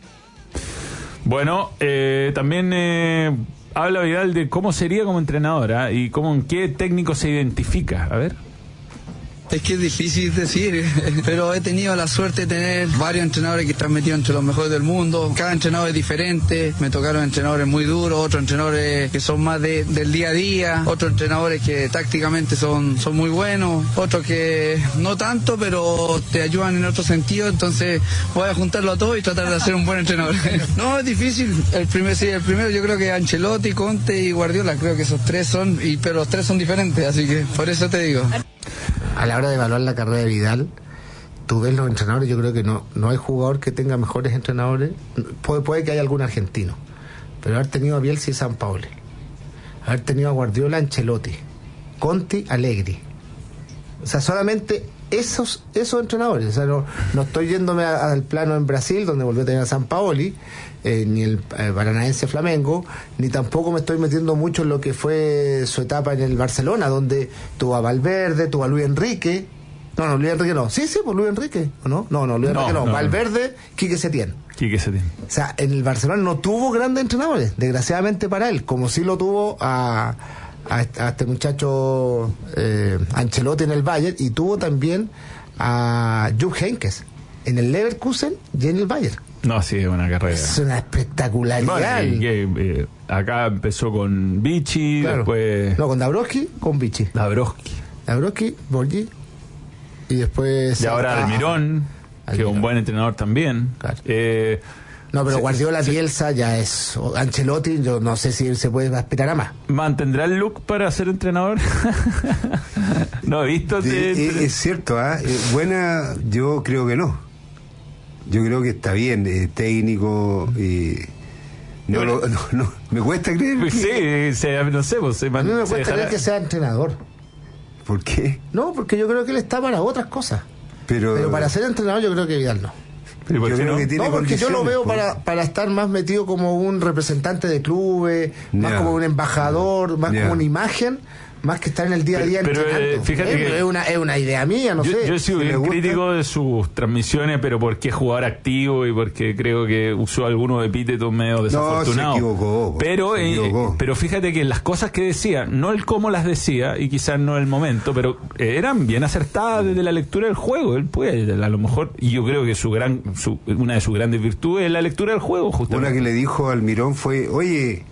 C: Bueno, eh, también eh, habla Vidal de cómo sería como entrenadora y cómo en qué técnico se identifica. A ver.
F: Es que es difícil decir, pero he tenido la suerte de tener varios entrenadores que están metidos entre los mejores del mundo. Cada entrenador es diferente. Me tocaron entrenadores muy duros, otros entrenadores que son más de, del día a día, otros entrenadores que tácticamente son, son muy buenos, otros que no tanto, pero te ayudan en otro sentido. Entonces voy a juntarlo a todo y tratar de hacer un buen entrenador. No, es difícil. El primer, sí, el primero yo creo que Ancelotti, Conte y Guardiola, creo que esos tres son, y, pero los tres son diferentes, así que por eso te digo.
B: A la hora de evaluar la carrera de Vidal, tú ves los entrenadores, yo creo que no no hay jugador que tenga mejores entrenadores. Puede, puede que haya algún argentino, pero haber tenido a Bielsa y Sampaoli, haber tenido a Guardiola, Ancelotti, Conti, Allegri, o sea, solamente esos esos entrenadores. O sea, no, no estoy yéndome a, al plano en Brasil, donde volvió a tener a Sampaoli, eh, ni el eh, Paranaense Flamengo, ni tampoco me estoy metiendo mucho en lo que fue su etapa en el Barcelona, donde tuvo a Valverde, tuvo a Luis Enrique. No, no, Luis Enrique no. Sí, sí, pues Luis Enrique, ¿o no? No, no, Luis no, Enrique no. no. Valverde, Quique Setién.
C: Quique Setién.
B: O sea, en el Barcelona no tuvo grandes entrenadores, desgraciadamente para él, como sí lo tuvo a, a, a este muchacho eh, Ancelotti en el Bayern, y tuvo también a Jupp Heynckes en el Leverkusen y en el Bayern.
C: No, sí, es una carrera.
B: Es una espectacularidad.
C: Bueno, y que, eh, acá empezó con Vichy,
B: Claro.
C: después
B: No, con Dabrowski, con Vichy.
C: Dabrowski.
B: Dabrowski, Borgi, y después...
C: Y ahora
B: ah,
C: Almirón, que es
B: Almirón.
C: un buen entrenador también.
B: Claro.
C: Eh,
B: No, pero
C: se-
B: Guardiola,
C: se-
B: Bielsa ya es... o Ancelotti, yo no sé si se puede aspirar a más.
C: ¿Mantendrá el look para ser entrenador? No, he visto.
D: De-
C: de-
D: es, es cierto, ¿ah? Eh, buena, yo creo que no. Yo creo que está bien, eh, técnico. Eh, no, lo- no, no, me cuesta creer.
C: Pues
D: que-
C: sí, se, no sé, pues se,
B: A mí me
C: se
B: cuesta
C: dejará-
B: creer que sea entrenador.
D: ¿Por qué?
B: No, porque yo creo que él está para otras cosas.
D: Pero,
B: Pero para ser entrenador yo creo que Vidal no.
C: Pero ¿por
D: yo
C: qué
D: creo
C: no?
D: que tiene
B: No, porque yo lo
D: condiciones,
B: veo
D: pues.
B: para, para estar más metido como un representante de clubes, más
D: Ya.
B: como un embajador, más
D: Ya.
B: como una imagen, más que estar en el día a día
C: Pero, pero,
B: entrenando.
C: eh, fíjate
B: es,
C: que-
B: es una, es una idea mía, no
C: yo,
B: sé.
C: yo he sido
D: si le
C: bien
D: gusta.
C: crítico de sus transmisiones, pero porque es jugador activo y porque creo que usó algunos epítetos medio desafortunados.
D: se equivocó,
C: pero,
D: se
C: eh,
D: equivocó.
C: pero fíjate que las cosas que decía, no el cómo las decía y quizás no el momento, pero eh, eran bien acertadas desde la lectura del juego. Él puede, a lo mejor, y yo creo que su gran, su, una de sus grandes virtudes es la lectura del juego, justamente.
D: Una que le dijo al Mirón fue, oye,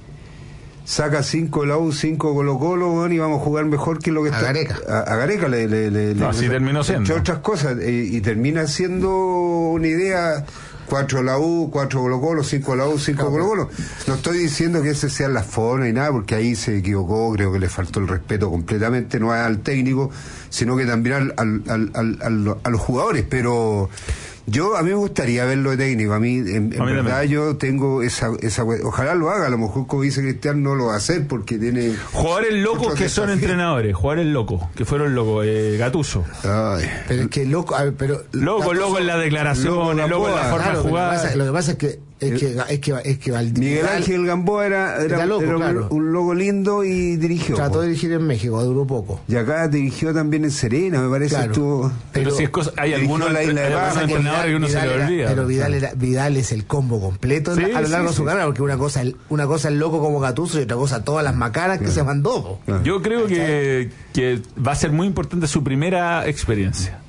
D: saca cinco la U, cinco Colo Colo, bueno, y vamos a jugar mejor que lo que
B: A
D: está...
B: Gareca.
D: A, a Gareca le... le, le
C: No,
D: le-
C: así terminó siendo.
D: Entre otras cosas, eh, y termina siendo una idea... Cuatro la U, cuatro Colo Colo, cinco la U, cinco Colo Colo. No estoy diciendo que ese sea la forma y nada, porque ahí se equivocó, creo que le faltó el respeto completamente, no al técnico, sino que también al, al, al, al- al- a los jugadores, pero... Yo, a mí me gustaría verlo de técnico. A mí, en, en
C: A mí
D: verdad,
C: también.
D: yo tengo esa, esa. Ojalá lo haga. A lo mejor, como dice Cristian, no lo va a hacer porque tiene.
C: Jugadores locos
D: otros
C: que son
D: desafíos.
C: entrenadores, jugadores locos, que fueron locos, eh, Gattuso.
D: Ay.
B: Pero es que loco, a ver, pero
C: Loco, loco en las declaraciones, loco en la
D: Gamboa.
C: forma
B: claro,
C: de
B: pero lo, que
C: jugar.
B: pasa, lo que pasa es que es que es que es que Val-
D: Miguel
B: Vidal
D: Ángel Gamboa era, era,
B: Era loco,
D: era un,
B: claro.
D: un loco lindo y dirigió.
B: trató
D: po.
B: de dirigir en México, duró poco.
D: Y acá dirigió también en Serena, me parece.
B: Claro.
D: Estuvo.
C: Pero si es cosa, hay
D: dirigió
C: algunos,
D: la Isla de
C: hay algunos
D: Pascua.
C: entrenadores que uno se le
B: era-
C: olvida.
B: Pero Vidal, era, Vidal es el combo completo
C: Sí,
B: a lo largo
C: sí,
B: de su
C: sí.
B: carrera, porque una cosa, una cosa el loco como Gattuso y otra cosa todas las macanas que se mandó. Po.
D: Claro.
C: Yo creo que, que va a ser muy importante su primera experiencia.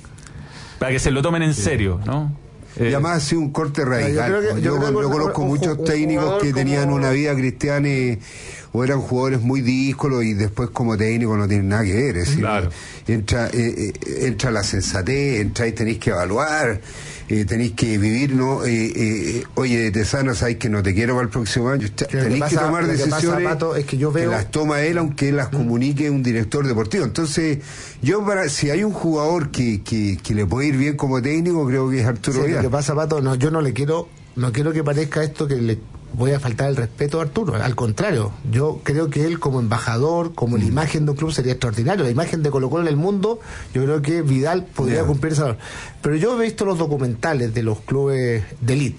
C: Para que se lo tomen en serio, ¿no?
D: Y
C: Eh,
D: además ha sido un corte radical.
B: yo creo que-
D: yo,
B: yo creo que
D: yo
B: un-
D: conozco
B: un-
D: muchos
B: un
D: técnicos
B: jugador
D: que
B: como-
D: tenían una vida cristiana y- o eran jugadores muy díscolos y después como técnico no tienen nada que ver. Es decir,
C: Claro.
D: entra, eh, eh, entra la sensatez, entra y tenéis que evaluar, eh, tenéis que vivir, ¿no? Eh, eh, oye, Tesano, sabes que no te quiero para el próximo año.
B: Que lo que
D: Tenéis que
B: pasa-
D: tomar
B: lo que pasa,
D: decisiones
B: Pato, es que yo veo-
D: las toma él, aunque las comunique un director deportivo. Entonces, yo para si hay un jugador que, que, que le puede ir bien como técnico, creo que es Arturo
B: Sí, lo
D: Vidal.
B: que pasa, Pato, no, yo no le quiero, no quiero que parezca esto que le voy a faltar el respeto a Arturo. Al contrario, yo creo que él como embajador, como
D: Mm.
B: la imagen de un club sería extraordinario. La imagen de Colo Colo en el mundo, yo creo que Vidal podría
D: Ya.
B: cumplir esa. Pero yo he visto los documentales de los clubes de élite.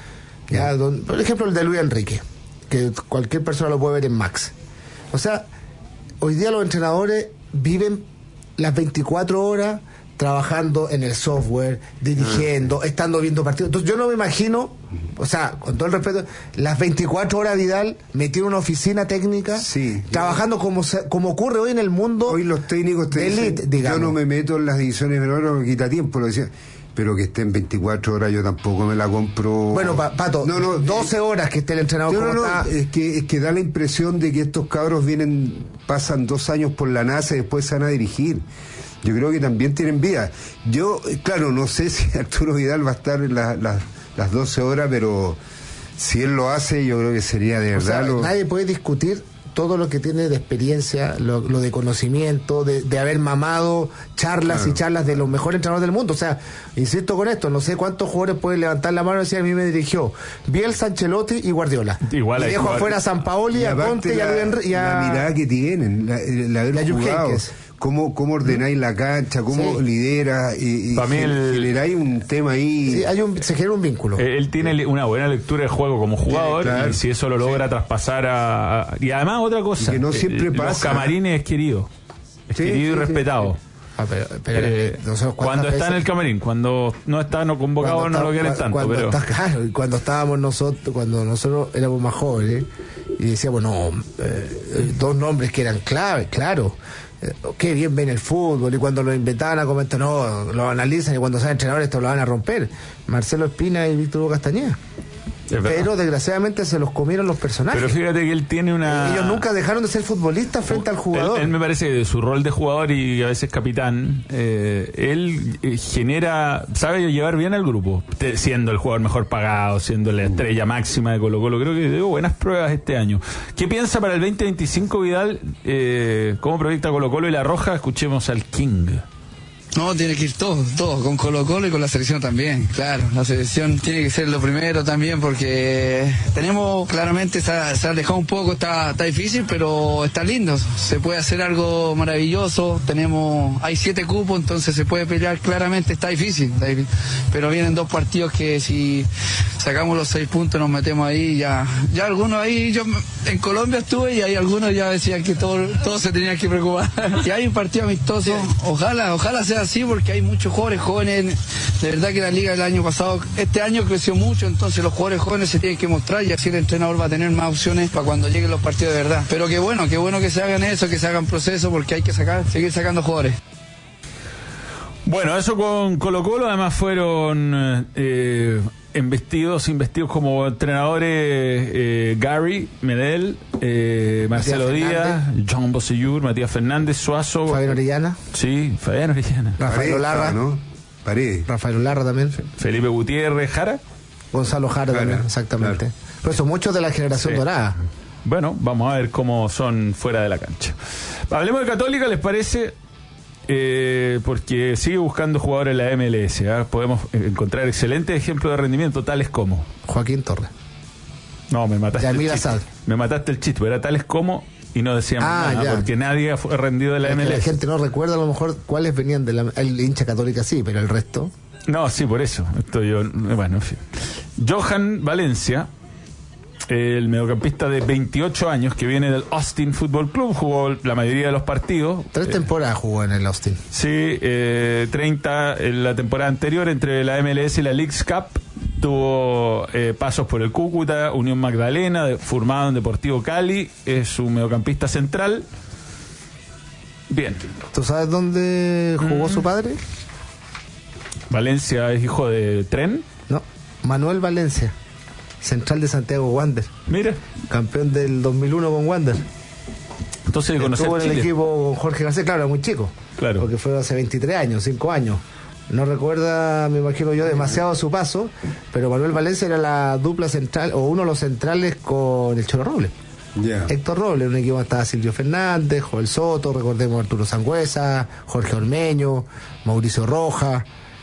B: Ya, don- por ejemplo, el de Luis Enrique, que cualquier persona lo puede ver en Max. O sea, hoy día los entrenadores viven las veinticuatro horas trabajando en el software, dirigiendo, estando viendo partidos. Entonces yo no me imagino, o sea, con todo el respeto, las veinticuatro horas Vidal metido en una oficina técnica,
D: Sí.
B: trabajando como se- como ocurre hoy en el mundo.
D: Hoy los técnicos te
B: de
D: dicen,
B: elite, digamos.
D: yo no me meto en las divisiones menores, me quita tiempo, lo decía. Pero que estén veinticuatro horas yo tampoco me la compro.
B: Bueno, pa- Pato,
D: no, no,
B: doce horas que esté el entrenador
D: No,
B: como
D: no, no,
B: está.
D: es que, es que da la impresión de que estos cabros vienen, pasan dos años por la NASA y después se van a dirigir. Yo creo que también tienen vida. Yo, eh, claro, no sé si Arturo Vidal va a estar en la- la- las doce horas, pero si él lo hace, yo creo que sería de
B: O sea,
D: verdad. lo-
B: nadie puede discutir todo lo que tiene de experiencia, lo, lo de conocimiento, de, de haber mamado charlas
D: Claro.
B: y charlas de los mejores entrenadores del mundo. O sea, insisto con esto, no sé cuántos jugadores pueden levantar la mano y decir a mí me dirigió Bielsa, Ancelotti y Guardiola.
C: Igual
B: y
C: hay
B: dejo
C: jugadores-
B: afuera a Sampaoli,
D: Y
B: a
D: aparte
B: Conte y a
D: la,
B: Luis Enri- y a-
D: la mirada que tienen, la, el haber
B: y a Jupp
D: jugado,
B: Heynckes.
D: cómo, cómo ordenáis la cancha, cómo
B: Sí.
D: lidera y, y
C: Para mí
D: gen-
C: el-
D: generáis un tema ahí.
B: Sí, hay un, se genera un vínculo.
C: Eh, Él tiene le- una buena lectura del juego como jugador,
D: Sí, claro.
C: y si eso lo logra traspasar a, a- y además otra cosa,
D: Y que no
C: eh,
D: siempre
C: los
D: pasa.
C: camarines es querido, es
D: Sí,
C: querido
D: sí,
C: y
D: sí.
C: respetado.
B: Ah, pero- pero,
C: Eh,
B: nosotros, ¿cuántas
C: cuando está en
B: veces-
C: el camarín, cuando no está no convocado
B: cuando
C: no lo
B: está-
C: quieren
B: cua-
C: tanto,
B: cuando
C: pero
B: está- claro, y cuando estábamos nosotros, cuando nosotros éramos más jóvenes y decía, bueno, eh, dos nombres que eran clave, claro. Eh, qué bien ven el fútbol, y cuando lo inventaban a comentar, no, lo analizan, y cuando salen entrenadores esto lo van a romper. Marcelo Espina y Víctor Hugo Castañeda. Pero desgraciadamente se los comieron los personajes.
C: Pero fíjate que él tiene una...
B: Ellos nunca dejaron de ser futbolistas frente al jugador.
C: Él, él me parece que de su rol de jugador y a veces capitán, eh, él eh, genera, sabe llevar bien al grupo, te, siendo el jugador mejor pagado, siendo la estrella máxima de Colo Colo. Creo que dio buenas pruebas este año. ¿Qué piensa para el veinte veinticinco Vidal? Eh, ¿Cómo proyecta Colo Colo y La Roja? Escuchemos al King.
F: No, tiene que ir todo, todo, con Colo Colo y con la selección también, claro. La selección tiene que ser lo primero también, porque tenemos, claramente, se ha, se ha alejado un poco, está, está difícil, pero está lindo. Se puede hacer algo maravilloso, tenemos, hay siete cupos, entonces se puede pelear, claramente, está difícil, está difícil. Pero vienen dos partidos que si sacamos los seis puntos nos metemos ahí, ya, ya algunos ahí, yo en Colombia estuve y hay algunos ya decían que todos todo se tenían que preocupar. Y hay un partido amistoso, ojalá, ojalá sea así, porque hay muchos jugadores jóvenes. De verdad que la liga del año pasado, este año creció mucho, entonces los jugadores jóvenes se tienen que mostrar y así el entrenador va a tener más opciones para cuando lleguen los partidos de verdad. Pero qué bueno, qué bueno que se hagan eso, que se hagan proceso, porque hay que sacar, seguir sacando jugadores.
C: Bueno, eso con Colo Colo. Además fueron eh, investidos, investidos como entrenadores eh, Gary Medel, eh, Marcelo Díaz, John Bosellur, Matías Fernández, Suazo,
B: Fabián Orellana.
C: Sí, Fabián Orellana.
B: Rafael Olarra,
D: ¿no? Paredes.
B: Rafael Olarra también.
C: Felipe Gutiérrez, Jara.
B: Gonzalo Jara, Jara también, exactamente. Claro. Por eso muchos de la generación sí. dorada.
C: Bueno, vamos a ver cómo son fuera de la cancha. Hablemos de Católica, ¿les parece? Eh, porque sigue buscando jugadores en la M L S. ¿eh? Podemos encontrar excelentes ejemplos de rendimiento, tales como
B: Joaquín Torres.
C: No, me mataste
B: Yamil
C: el chiste.
B: Asad.
C: Me mataste el chiste, era tales como y no decíamos ah, nada, ya. Porque nadie fue rendido de la es M L S.
B: La gente no recuerda a lo mejor cuáles venían de la el hincha Católica, sí, pero el resto.
C: No, sí, por eso. Esto yo, bueno, en fin. Johan Valencia, el mediocampista de veintiocho años que viene del Austin Football Club, jugó la mayoría de los partidos.
B: Tres eh, temporadas jugó en el Austin.
C: Sí, eh, treinta en la temporada anterior entre la M L S y la Leagues Cup. Tuvo eh, pasos por el Cúcuta, Unión Magdalena, de, formado en Deportivo Cali. Es un mediocampista central. Bien.
B: ¿Tú sabes dónde jugó mm. su padre?
C: Valencia es hijo de Tren.
B: No, Manuel Valencia, central de Santiago Wander.
C: Mira.
B: Campeón del dos mil uno con Wander.
C: Entonces de conocer
B: Estuvo en
C: Chile.
B: El equipo con Jorge Garcés, claro, era muy chico.
C: Claro.
B: Porque fue hace veintitrés años, cinco años. No recuerda, me imagino yo, demasiado su paso, pero Manuel Valencia era la dupla central, o uno de los centrales con el Cholo Robles.
D: Yeah.
B: Héctor Robles, en un equipo estaba Silvio Fernández, Joel Soto, recordemos Arturo Sangüesa, Jorge Ormeño, Mauricio Roja.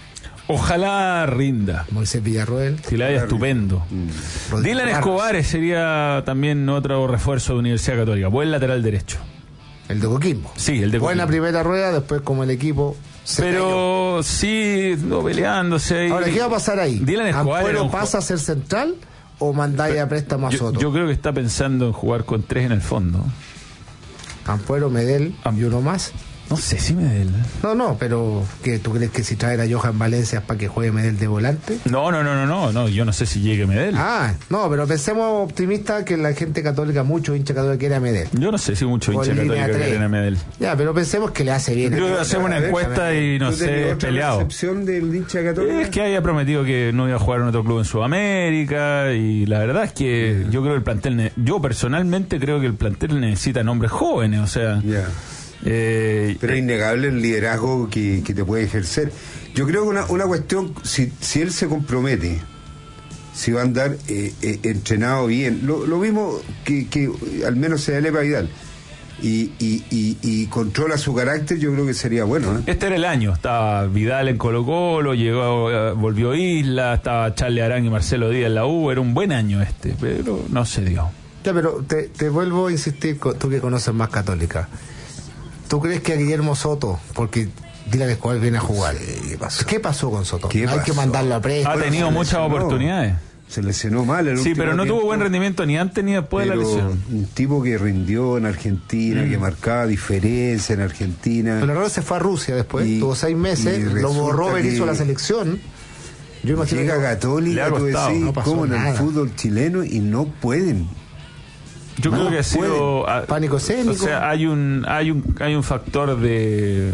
C: Ojalá rinda.
B: Moisés Villarroel.
C: Si la haya estupendo. Mm. Dylan Escobar sería también otro refuerzo de Universidad Católica. Buen lateral derecho.
B: El de Coquimbo.
C: Sí, el de Coquimbo.
B: Buena primera rueda, después como el equipo...
C: Pero sí, no, peleándose. Ahí.
B: Ahora, ¿qué va a pasar ahí?
C: Dylan Escobar
B: ¿Ampuero pasa a ser central o mandáis a préstamo a
C: yo,
B: Soto?
C: Yo creo que está pensando en jugar con tres en el fondo.
B: Ampuero, Medel y uno más.
C: No sé si Medel.
B: No, no, pero ¿qué, ¿tú crees que si traer a Johan Valencia para que juegue Medel de volante?
C: No, no, no, no, no, no, yo no sé si llegue Medel.
B: Ah, no, pero pensemos optimistas que la gente católica, mucho hincha católica quiere a Medel.
C: Yo no sé si mucho hincha católica quiere a Medel.
B: Ya, pero pensemos que le hace bien.
C: Yo creo que hacemos una encuesta y no sé, peleado.
D: Del hincha católica?
C: Es que había prometido que no iba a jugar en otro club en Sudamérica y la verdad es que yeah. yo creo que el plantel, yo personalmente creo que el plantel necesita nombres jóvenes, o sea...
D: Yeah. Eh, pero es innegable el liderazgo que, que te puede ejercer. Yo creo que una, una cuestión, si, si él se compromete, si va a andar eh, eh, entrenado bien, lo, lo mismo que, que al menos se dé para Vidal y, y, y, y controla su carácter, yo creo que sería bueno, ¿eh?
C: Este era el año, estaba Vidal en Colo Colo, llegó, volvió Isla, estaba Charles Arán y Marcelo Díaz en la U, era un buen año este, pero no se dio.
B: Ya, pero te, te vuelvo a insistir, tú que conoces más Católica. ¿Tú crees que a Guillermo Soto, porque Dylan Escobar viene a jugar, sí, ¿qué pasó? ¿Qué pasó con Soto?
D: ¿Qué
B: Hay
D: pasó?
B: que mandarlo a préstamo.
C: Ha tenido muchas oportunidades.
D: Se lesionó mal el
C: Sí, pero no
D: tiempo.
C: tuvo buen rendimiento ni antes ni después
D: pero
C: de la lesión.
D: Un tipo que rindió en Argentina, mm. que marcaba diferencia en Argentina.
B: Pero luego se fue a Rusia después,
D: y,
B: tuvo seis meses, lo borró, Robert hizo la selección.
D: Yo imagino llega que Católica, tú decís,
B: no
D: como en
B: nada.
D: el fútbol chileno, y no pueden.
C: Yo
B: no
C: creo que ha sido
B: pueden. Pánico escénico.
C: O sea, hay un hay un hay un factor de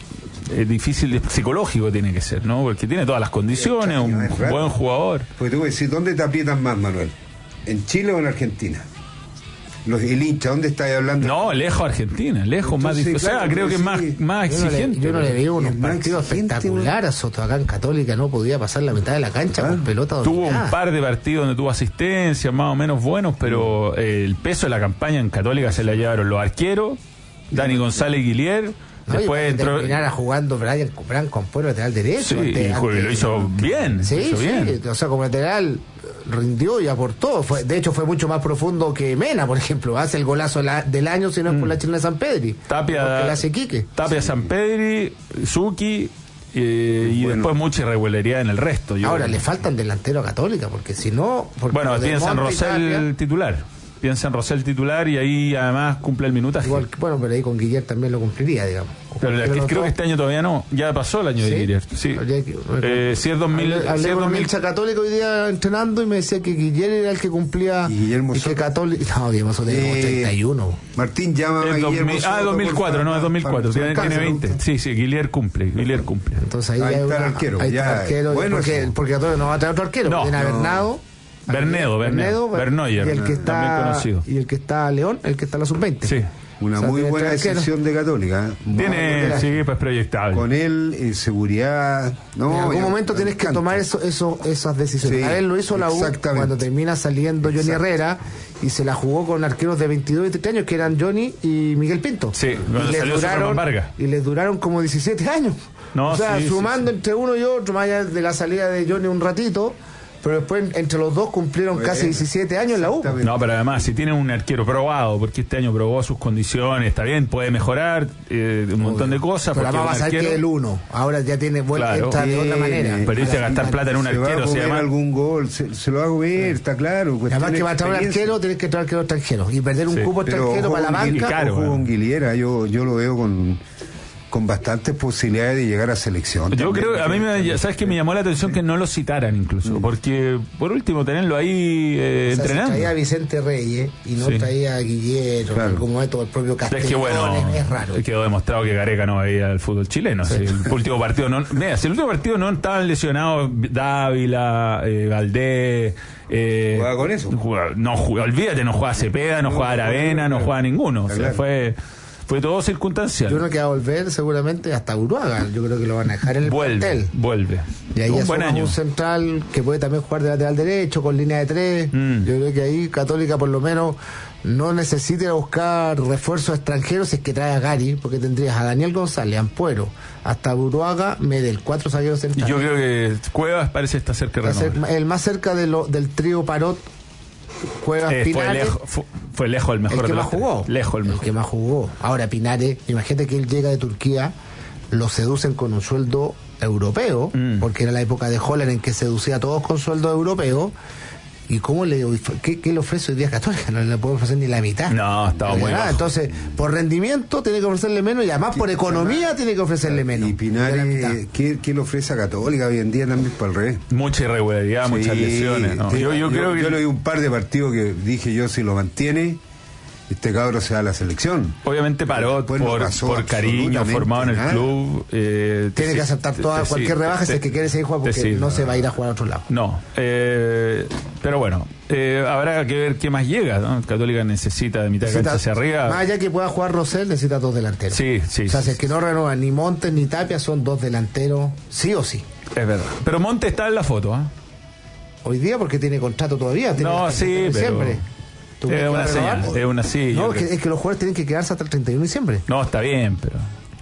C: eh, difícil de, psicológico tiene que ser, ¿no? Porque tiene todas las condiciones, un
D: es raro.
C: buen jugador.
D: Porque te voy a decir, ¿dónde te aprietan más, Manuel? ¿En Chile o en Argentina? Los, el hincha, ¿dónde estáis hablando?
C: No, lejos Argentina, lejos.
D: Entonces,
C: más difícil.
D: claro,
C: o sea, creo que es más,
D: sí.
C: más
B: Yo no, le,
C: exigente.
B: yo no le veo unos
D: Es más
B: partidos
D: exigente,
B: espectaculares a Soto. Acá en Católica no podía pasar la mitad de la cancha
D: Ah,
B: con pelota
C: Tuvo
B: dominada.
C: un par de partidos donde tuvo asistencia, más o menos buenos, pero eh, el peso de la campaña en Católica se la llevaron los arqueros, Dani González Guillier.
B: No,
C: Después
B: y
C: entró.
B: terminara jugando Brian Cumbrán con Pueblo lateral derecho.
C: Sí,
B: ante-
C: y jugó-
B: ante-
C: lo hizo bien.
B: Sí,
C: lo hizo
B: sí,
C: bien.
B: o sea, como lateral rindió y aportó. Fue, de hecho, fue mucho más profundo que Mena, por ejemplo. Hace el golazo la- del año, si no es por la chilena de San Pedri.
C: Tapia,
B: Porque la hace Quique.
C: Tapia San Pedri, Zucchi, eh, y
D: Bueno.
C: después mucha irregularidad en el resto. Yo-
B: Ahora, le faltan delantero a Católica, porque si no... porque
C: Bueno,
B: lo de
C: piensa en
B: Monte y
C: Rosell
B: Tapia,
C: titular. Piensa en Rosell titular y ahí además cumple el minutaje.
B: igual, que- bueno, pero ahí con Guillermo también lo cumpliría, digamos.
C: Pero la-
B: Pero
C: que
B: los
C: creo
B: dos-
C: que este año todavía no. Ya pasó el año
B: ¿Sí?
C: de Guillermo. Sí.
B: Habría que-
C: Eh, si es dos mil.
B: Hablé, hablé
C: si es
B: con
C: dos
B: un
C: mil
B: hincha católico hoy día entrenando y me decía que Guillermo era el que cumplía
D: ¿Y Guillermo
B: que
D: Soto?
B: Católica. No, Guillermo Soto tiene como
D: Eh,
B: treinta y uno.
D: Martín llama a
C: es dos
D: Guillermo
C: mil
D: Soto,
C: ah, dos mil cuatro,
D: por
C: no, es dos mil cuatro.
D: favor,
C: Tiene,
D: para-
C: tiene veinte. Sí, sí, Guillermo cumple. Guillermo cumple.
B: Entonces ahí,
D: Ahí
B: hay
D: está el
B: una-
D: arquero,
B: ahí está
D: ya,
B: el arquero.
D: bueno,
B: porque,
D: eso.
B: porque Católica no va a traer otro arquero.
C: No,
B: tiene a
D: no.
B: Bernardo.
C: Bernedo, Bernedo. Bernoyer,
B: y el que
C: también
B: está
C: conocido.
B: y el que está León, el que está en la sub veinte.
C: Sí.
D: Una
B: O sea,
D: muy
B: tiene
D: buena
B: tres arqueros.
D: decisión de Católica. ¿eh?
C: Tiene,
B: no,
C: sí, pues proyectable.
D: Con él, eh, seguridad. No,
B: en algún
D: yo-
B: momento
D: me
B: tienes que
D: encanta.
B: tomar eso, eso, esas decisiones.
D: Sí,
B: A él lo hizo la U
D: exactamente.
B: cuando termina saliendo Johnny
D: Exacto.
B: Herrera y se la jugó con arqueros de veintidós y treinta años que eran Johnny y Miguel Pinto.
C: Sí,
B: y
C: cuando
B: les
C: salió
B: duraron
C: Superman Vargas.
B: y les duraron como diecisiete años.
C: No,
B: o sea,
C: sí, sí,
B: sumando
C: sí.
B: entre uno y otro, más allá de la salida de Johnny un ratito, pero después entre los dos cumplieron
D: Bueno,
B: casi diecisiete años en la U.
D: exactamente.
C: No, pero además, si tiene un arquero probado, porque este año probó sus condiciones, está bien, puede mejorar eh, un montón de cosas.
B: Pero
C: porque
B: además va a
C: un
B: ser
C: arquero-
B: que el uno. Ahora ya tiene vuelta
C: Claro.
B: entra de otra
D: Sí,
B: manera.
C: pero irse a gastar plata en un
D: Se va a
C: arquero, se
D: comer
C: llama.
D: algún gol, se, se lo va a comer, está claro.
B: Además
D: cuestión
B: que
D: de
B: va a traer un
D: experiencia.
B: arquero, tienes que traer arquero extranjero. Y perder un
C: Sí,
B: cupo
D: Pero
B: extranjero
D: ojo
B: para la
D: con Guil-
B: banca.
C: caro,
D: ojo
C: bueno.
D: con Guilera, yo, yo lo veo con, con bastantes posibilidades de llegar a selección.
C: Yo
D: también.
C: creo, a mí me, sabes que me llamó la atención que no lo citaran incluso, porque por último tenerlo ahí eh,
B: O sea, si
C: entrenando.
B: traía a Vicente Reyes y no
C: Sí.
B: traía a Guillermo,
D: Claro.
B: como esto, el propio
C: Es
B: Castellón,
C: que bueno,
B: es, es raro.
C: quedó demostrado que Gareca no veía el fútbol chileno. Si el último partido no, mira, si el último partido no estaban lesionados Dávila, eh, Valdés, eh,
D: Jugaba con eso.
C: jugaba- no jugaba, olvídate, no jugaba Cepeda, no,
D: No,
C: jugaba Aravena, no
D: claro.
C: jugaba ninguno. O sea,
D: Claro.
C: fue, fue todo circunstancial.
B: Yo creo que va a volver seguramente hasta Uruaga. Yo creo que lo van a dejar en el
C: vuelve,
B: plantel.
C: vuelve.
B: Y ahí
C: un
B: ya
C: buen
B: somos
C: año.
B: un central que puede también jugar de lateral derecho con línea de tres.
C: Mm.
B: Yo creo que ahí Católica por lo menos no necesita ir a buscar refuerzos extranjeros si es que trae a Gary, porque tendrías a Daniel González, Ampuero, hasta Uruaga, Medel, cuatro zagueros
C: Y
B: centrales.
C: yo creo que Cuevas parece estar cerca de
B: Va a ser
C: renovar.
B: el más cerca de lo, del trío Parot, Cuevas,
C: Eh, fue,
B: Pinares.
C: lejos, fue, fue lejos el mejor
B: el que
C: de
B: más
C: los tres.
B: jugó.
C: Lejos el mejor.
B: que más jugó. Ahora Pinares, imagínate que él llega de Turquía, lo seducen con un sueldo europeo,
C: Mm.
B: porque era la época de Holland en que seducía a todos con sueldo europeo. ¿Y cómo le qué, qué le ofrece hoy día Católica? No le puede ofrecer ni la mitad.
C: No, estaba
B: Ni
C: muy
B: nada.
C: bajo.
B: Entonces, por rendimiento tiene que ofrecerle menos y además por economía tiene que ofrecerle menos.
D: Y
B: de la mitad.
D: Pinares, ¿qué, ¿qué le ofrece a Católica hoy en día también para el revés?
C: Mucha irregularidad, muchas
D: Sí,
C: lesiones. ¿no?
D: sí,
C: Yo, yo creo que
D: yo le di un par de partidos que dije yo, si lo mantiene, este cabro se va a la selección.
C: obviamente paró
D: Después no
C: por,
D: pasó
C: por cariño,
D: absolutamente
C: formado en el
D: nada.
C: club. eh,
B: Tiene
C: te-
B: que aceptar
C: te-
B: toda
C: te-
B: cualquier
C: sí,
B: rebaja
C: te-
B: si es que quiere seguir jugando,
C: te
B: porque
C: sigo.
B: no se va a ir a jugar a otro lado.
C: No, eh, pero bueno, eh, habrá que ver qué más llega, ¿no? Católica necesita de mitad de
B: Necesita-
C: cancha hacia arriba.
B: Más allá que pueda jugar Rosell, necesita dos delanteros.
C: Sí, sí.
B: O sea,
C: sí,
B: si es que no renuevan ni Montes ni Tapia, son dos delanteros, sí o sí.
C: Es verdad. Pero Monte está en la foto, ¿ah?
B: Hoy día porque tiene contrato todavía. Tiene
C: No,
B: hasta
C: sí,
B: el
C: pero
B: diciembre. ¿Tú crees
C: es
B: que va
C: una
B: a renovar?
C: señal, es una sí. yo
B: No, es
C: creo.
B: que, es que los jugadores tienen que quedarse hasta el treinta y uno de diciembre.
C: No, está bien, pero...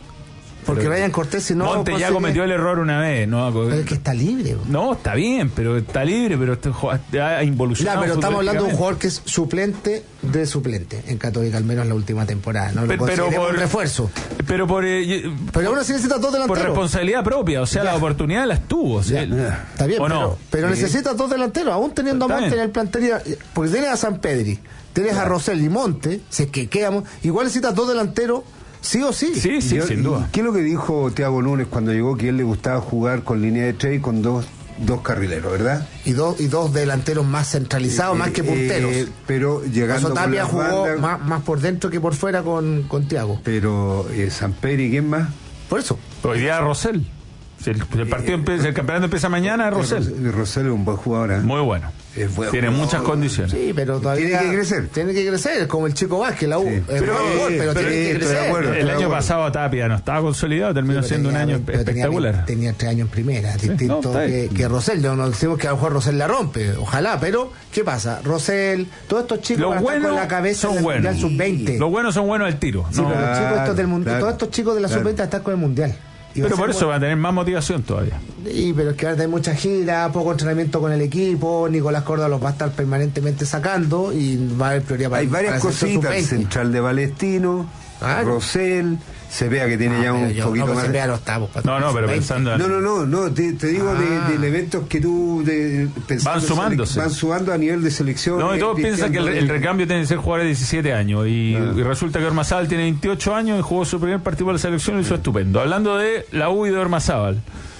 B: Porque
C: pero-
B: Ryan Cortés, si no.
C: Monte ya
B: consigue-
C: cometió el error una vez, ¿no?
B: Pero es que está libre. bro.
C: No, está bien, pero está libre, pero este jo- ha involucionado.
B: Ya, pero estamos hablando de un
C: futbolísticamente.
B: jugador que es suplente de suplente en Católica, al menos en la última temporada. No lo
C: Pero- pero
B: consideremos
C: por-
B: un refuerzo.
C: Pero por, eh,
B: Pero aún así necesita dos
C: por
B: delanteros.
C: responsabilidad propia, o sea,
B: Ya.
C: la oportunidad la tuvo. o sea,
B: Ya,
C: él-
B: está bien,
C: ¿o
B: pero,
C: no?
B: pero
C: Sí.
B: necesitas dos delanteros, aún teniendo
C: Está
B: a Monte
C: bien.
B: en el plantel, porque tienes a San Pedri, tienes a Rosell y Monte, si es que quedamos, igual necesitas dos delanteros, sí o sí.
C: Sí, sí,
D: Y yo-
C: sin
D: y
C: duda.
D: ¿Qué es lo que dijo Thiago Núñez cuando llegó? Que a él le gustaba jugar con línea de tres y con dos dos carrileros, ¿verdad?
B: Y dos y dos delanteros más centralizados,
D: Eh,
B: más que punteros.
D: eh, pero llegando
B: Oso
D: por
B: Tapia
D: las
B: jugó
D: bandas,
B: más, más por dentro que por fuera con, con Thiago.
D: pero eh, Samperi, ¿quién más?
B: Por eso.
C: Hoy día Rosell. Si el, el partido empieza, el campeonato empieza mañana, es Rosell.
D: Eh, Rosell es un buen jugador, ¿eh?
C: Muy bueno.
D: Es buen
C: Tiene
D: jugador.
C: muchas condiciones.
B: Sí, pero todavía
D: Tiene que crecer.
B: Tiene que crecer, es como el Chico Vázquez, la U.
D: Sí.
B: Es
C: Pero-
B: buen gol, pero,
D: pero-
B: tiene que
D: estoy de
B: crecer.
D: acuerdo.
C: El
D: Estoy de
C: año
D: acuerdo.
C: pasado Tapia no estaba consolidado, terminó
B: Pero
C: siendo un
B: tenía-
C: año
B: pero
C: espectacular.
B: Tenía, tenía tres años en primera, distinto
C: no, está
B: que,
C: bien.
B: que Rosell. No nos decimos que a lo mejor Rosell la rompe, ojalá, pero ¿qué pasa? Rosell, todos estos chicos
C: Los
B: van a estar
C: buenos
B: con la cabeza
C: son
B: en el
C: buenos.
B: Mundial sub veinte.
C: Los buenos son buenos al tiro.
B: Sí,
C: no-
B: pero los chicos estos del mundo,
D: claro,
B: todos estos chicos de la
D: claro.
B: sub veinte están con el Mundial. Y va a
C: pero
B: ser
C: por eso
B: muy-
C: va a tener más motivación todavía.
B: Sí, pero es que van a tener mucha gira, poco entrenamiento con el equipo, Nicolás Córdoba los va a estar permanentemente sacando y va a haber prioridad para
D: Hay
B: para
D: varias
B: el sector
D: cositas, el
B: sub veinte.
D: central de Palestino,
B: Claro.
D: Rosell, se vea que tiene
B: Ah,
D: ya
B: pero
D: un
B: yo-
D: poquito
B: no,
D: más.
B: se vea los tabos,
C: No, no, pero
B: sub veinte.
C: pensando en...
D: No, no, no, no, te, te digo de-
B: Ah.
D: de, elementos que tú de, pensando
C: Van
D: en
C: sumándose.
D: selec- van sumando a nivel de selección.
C: No, y
D: eh,
C: todos piensan que el,
D: Cristiano,
C: el recambio tiene que ser jugador de diecisiete años. Y,
D: Ah.
C: y resulta que Ormazábal tiene veintiocho años y jugó su primer partido por la selección y lo hizo estupendo. Hablando de la U y de Ormazábal.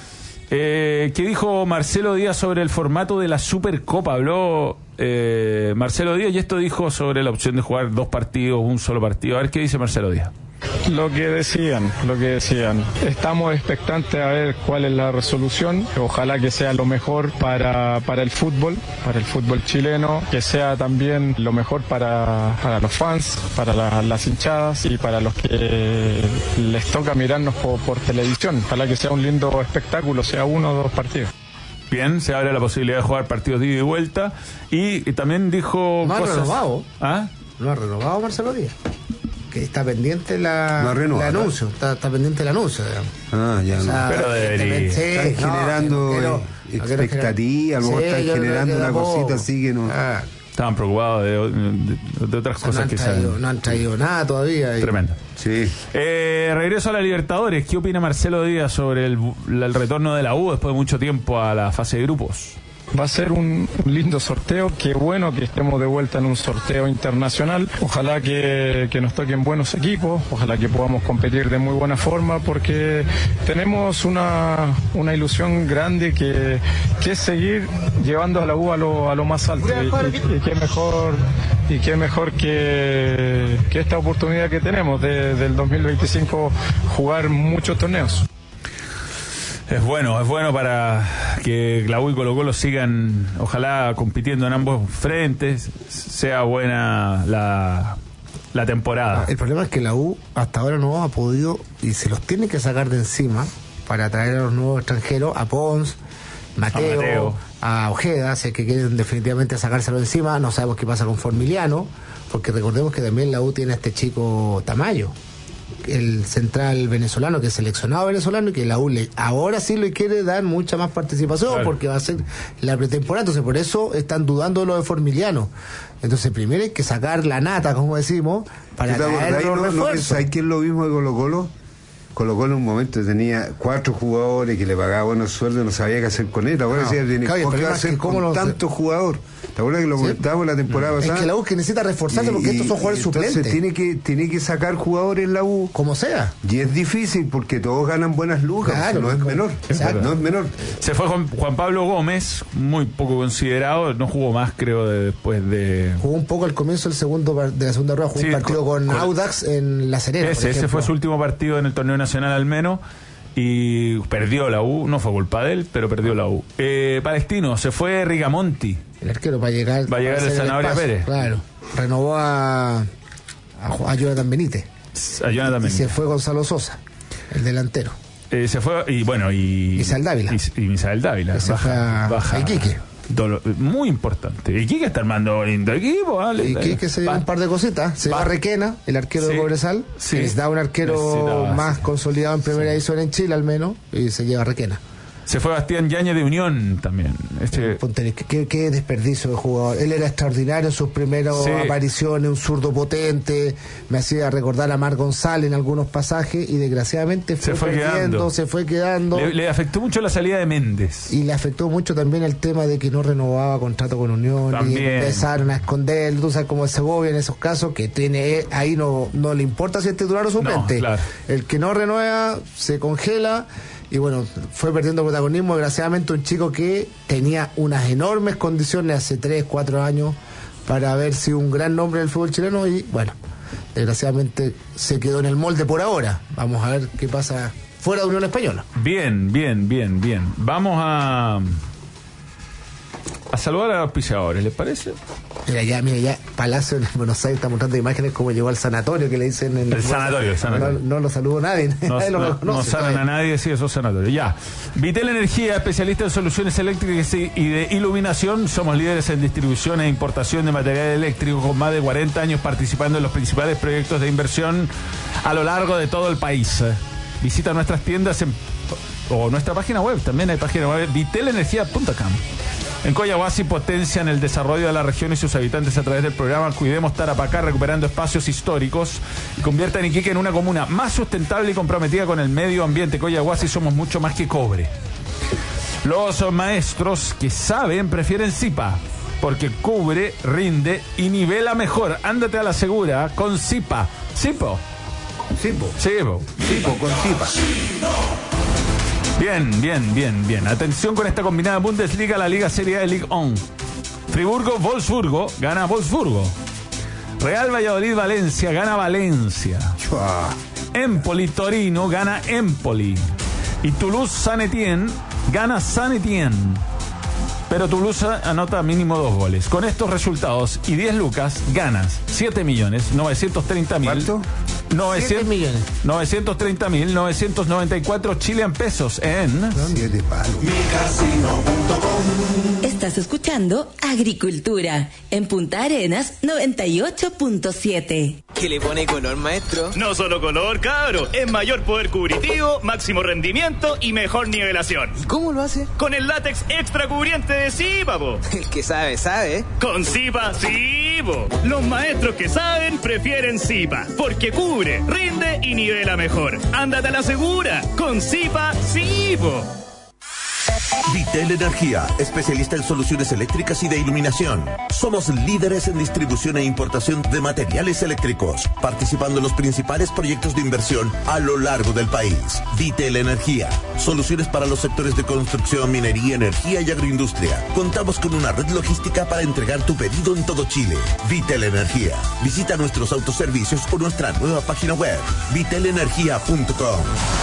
C: Eh, ¿Qué dijo Marcelo Díaz sobre el formato de la Supercopa? Habló eh, Marcelo Díaz y esto dijo sobre la opción de jugar dos partidos, un solo partido. A ver qué dice Marcelo Díaz.
G: Lo que decían, lo que decían. Estamos expectantes a ver cuál es la resolución. Ojalá que sea lo mejor para, para el fútbol, para el fútbol chileno, que sea también lo mejor para, para los fans, para la- las hinchadas y para los que les toca mirarnos por, por televisión. Ojalá que sea un lindo espectáculo, sea uno o dos partidos.
C: Bien, se abre la posibilidad de jugar partidos de ida y vuelta. Y, y también dijo
B: No ha
C: cosas...
B: renovado.
C: ¿Ah?
B: No ha renovado Marcelo Díaz. Que está pendiente la,
D: No ha renovado.
B: el anuncio, está, está pendiente el anuncio, digamos.
D: Ah, ya
B: O
D: no.
B: sea,
C: Pero debería.
B: sí,
D: Están
B: no,
D: generando
B: no quiero-
D: eh,
B: no quiero
D: expectativa, a lo mejor
B: Sí,
D: están
B: yo creo
D: generando
B: que
D: una
B: da poco.
D: cosita así que no.
B: Ah,
C: Estaban preocupados de, de- de otras
B: o sea, no,
C: cosas
B: han
C: que
B: traído,
C: sean
B: no han traído nada todavía. y-
C: tremendas.
D: Sí.
C: Eh, regreso a la Libertadores. ¿Qué opina Marcelo Díaz sobre el, el retorno de la U después de mucho tiempo a la fase de grupos?
G: Va a ser un, un lindo sorteo. Qué bueno que estemos de vuelta en un sorteo internacional. Ojalá que, que nos toquen buenos equipos, ojalá que podamos competir de muy buena forma, porque tenemos una, una ilusión grande que, que es seguir llevando a la U a lo, a lo más alto. Y, y- y qué mejor, y qué mejor que, que esta oportunidad que tenemos de, del dos mil veinticinco jugar muchos torneos.
C: Es bueno, es bueno para que la U y Colo Colo sigan, ojalá, compitiendo en ambos frentes, sea buena la, la temporada.
B: El problema es que la U hasta ahora no ha podido y se los tiene que sacar de encima para traer a los nuevos extranjeros, a Pons, Mateo,
C: A Mateo.
B: a Ojeda, si es que quieren definitivamente sacárselo de encima. No sabemos qué pasa con Formiliano, porque recordemos que también la U tiene a este chico Tamayo, el central venezolano, que es seleccionado venezolano, y que la U le, ahora sí le quiere dar mucha más participación,
C: Claro.
B: porque va a ser la pretemporada. Entonces por eso están dudando de lo de Formiliano. Entonces primero hay que sacar la nata, como decimos, para
D: ¿Tú te
B: traer
D: acordás?
B: los
D: ¿No, no
B: refuerzos.
D: pensáis que es lo mismo de Colo Colo? Colo Colo en un momento tenía cuatro jugadores que le pagaba buenos sueldos, no sabía qué hacer con él. Ahora
B: No,
D: decía, tiene,
B: claro, y el
D: ¿por qué va
B: problema
D: a
B: es que
D: hacer
B: cómo
D: con
B: los-
D: tantos jugadores? ¿Te acuerdas que lo
B: Sí.
D: comentábamos la temporada
B: Es
D: pasada?
B: que la U que necesita reforzarse porque
D: Y-
B: estos son
D: y
B: jugadores
D: entonces
B: suplentes.
D: tiene que, tiene que sacar jugadores en la U.
B: Como sea.
D: Y es difícil porque todos ganan buenas lucas,
B: Claro,
D: no es
B: como-
D: menor.
B: Exacto.
D: No es menor.
C: Se fue Juan, Juan Pablo Gómez, muy poco considerado, no jugó más, creo, de- después de...
B: Jugó un poco al comienzo del segundo par- de la segunda rueda, jugó
C: Sí,
B: un partido
C: con-
B: con,
C: con-
B: Audax en La Serena.
C: Ese,
B: por
C: ese
B: ejemplo.
C: fue su último partido en el torneo nacional al menos. Y perdió la U, no fue culpa de él, pero perdió la U. Eh, Palestino, se fue Rigamonti.
B: El arquero para llegar.
C: Va a llegar
B: para
C: el
B: hacer
C: Zanahoria
B: espacio,
C: Pérez.
B: Claro. Renovó a, a, Ju- a Jonathan Benítez.
C: A Jonathan
B: Y se
C: Benítez.
B: fue Gonzalo Sosa, el delantero.
C: Eh, se fue, y bueno, y.
B: Misael Dávila.
C: Y, y Misael Dávila.
B: Ese fue a- a Iquique.
C: Dolo- muy importante. Iquique está armando lindo equipo. ¿vale?
B: Y que, que se lleva
C: Va-
B: un par de cositas. Se
C: va-
B: va Requena, el arquero
C: Sí,
B: de Cobresal.
C: sí.
B: Que necesitaba un arquero
C: Necesitaba,
B: más
C: sí.
B: consolidado en primera división en Chile, al menos. Y se lleva Requena.
C: Se fue Bastián Yañez de Unión también. Este,
B: Ponte, qué, qué- qué desperdicio de jugador. Él era extraordinario en sus primeras
C: Sí.
B: apariciones, un zurdo potente, me hacía recordar a Mar González en algunos pasajes y desgraciadamente fue,
C: Se fue
B: perdiendo,
C: quedando.
B: se fue quedando.
C: le, le afectó mucho la salida de Méndez.
B: Y le afectó mucho también el tema de que no renovaba contrato con Unión y
C: También.
B: empezaron a esconder, tú sabes como el Segovia en esos casos, que tiene ahí no, no le importa si es titular o suplente.
C: claro.
B: El que no renueva se congela y bueno, fue perdiendo protagonismo. Desgraciadamente un chico que tenía unas enormes condiciones hace tres, cuatro años para haber sido un gran nombre del fútbol chileno y bueno, desgraciadamente se quedó en el molde por ahora. Vamos a ver qué pasa fuera de Unión Española.
C: Bien, bien, bien, bien. Vamos a a saludar a los auspiciadores, ¿les parece?
B: Mira ya, mira ya, Palacio en Buenos Aires está mostrando imágenes como llegó al sanatorio que le dicen en
C: el sanatorio, el sanatorio.
B: No, no lo saludó nadie,
C: no,
B: nadie lo
C: no,
B: reconoce.
C: No sanan a nadie, sí, esos sanatorios. Ya. Vitel Energía, especialista en soluciones eléctricas y de iluminación. Somos líderes en distribución e importación de material eléctrico con más de cuarenta años participando en los principales proyectos de inversión a lo largo de todo el país. Visita nuestras tiendas en, o nuestra página web, también hay página web, vitelenergia punto com. En Coyahuasi potencian el desarrollo de la región y sus habitantes a través del programa Cuidemos Tarapacá, recuperando espacios históricos y conviertan Iquique en una comuna más sustentable y comprometida con el medio ambiente. Coyahuasi somos mucho más que cobre. Los maestros que saben prefieren Zipa, porque cubre, rinde y nivela mejor. Ándate a la segura con Zipa. Zipo.
B: Zipo.
C: Zipo.
B: Zipo con Zipa.
C: Bien, bien, bien, bien. Atención con esta combinada Bundesliga, la Liga Serie A de Ligue uno. Friburgo-Wolfsburgo gana Wolfsburgo. Real Valladolid-Valencia gana Valencia. Empoli-Torino gana Empoli. Y Toulouse-Saint Etienne gana Saint Etienne. Pero Toulouse anota mínimo dos goles. Con estos resultados y diez lucas, ganas siete millones novecientos treinta mil.
D: ¿Cuánto?
B: siete millones.
C: novecientos treinta mil novecientos noventa y cuatro Chilean pesos en
D: siete palos.
H: Estás escuchando Agricultura en Punta Arenas noventa y ocho punto siete.
I: ¿Qué le pone color, maestro?
J: No solo color, cabro. Es mayor poder cubritivo, máximo rendimiento y mejor nivelación.
I: ¿Y cómo lo hace?
J: Con el látex extra cubriente de Zipa, po.
I: El que sabe, sabe.
J: Con Zipa, sí, po. Los maestros que saben prefieren Zipa, porque cubre, rinde y nivela mejor. Ándate a la segura. Con Zipa, sí, po.
A: Vitel Energía, especialista en soluciones eléctricas y de iluminación. Somos líderes en distribución e importación de materiales eléctricos, participando en los principales proyectos de inversión a lo largo del país. Vitel Energía, soluciones para los sectores de construcción, minería, energía y agroindustria. Contamos con una red logística para entregar tu pedido en todo Chile. Vitel Energía. Visita nuestros autoservicios o nuestra nueva página web, vitelenergia punto com.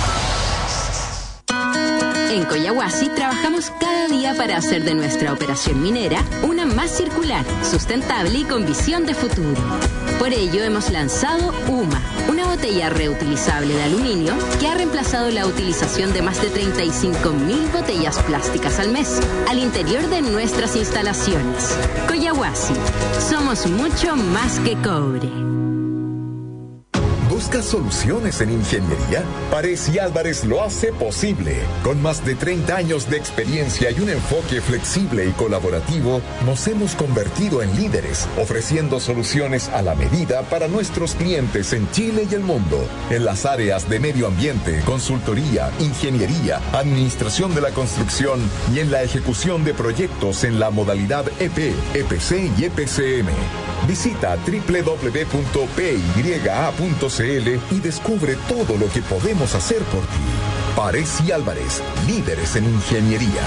K: En Coyahuasi trabajamos cada día para hacer de nuestra operación minera una más circular, sustentable y con visión de futuro. Por ello hemos lanzado UMA, una botella reutilizable de aluminio que ha reemplazado la utilización de más de treinta y cinco mil botellas plásticas al mes al interior de nuestras instalaciones. Coyahuasi, somos mucho más que cobre.
L: ¿Buscas soluciones en ingeniería? Párez y Álvarez lo hace posible. Con más de treinta años de experiencia y un enfoque flexible y colaborativo, nos hemos convertido en líderes, ofreciendo soluciones a la medida para nuestros clientes en Chile y el mundo, en las áreas de medio ambiente, consultoría, ingeniería, administración de la construcción y en la ejecución de proyectos en la modalidad E P, E P C y E P C M. Visita doble u doble u doble u punto p y a punto c l y descubre todo lo que podemos hacer por ti. Párez y Álvarez, líderes en ingeniería.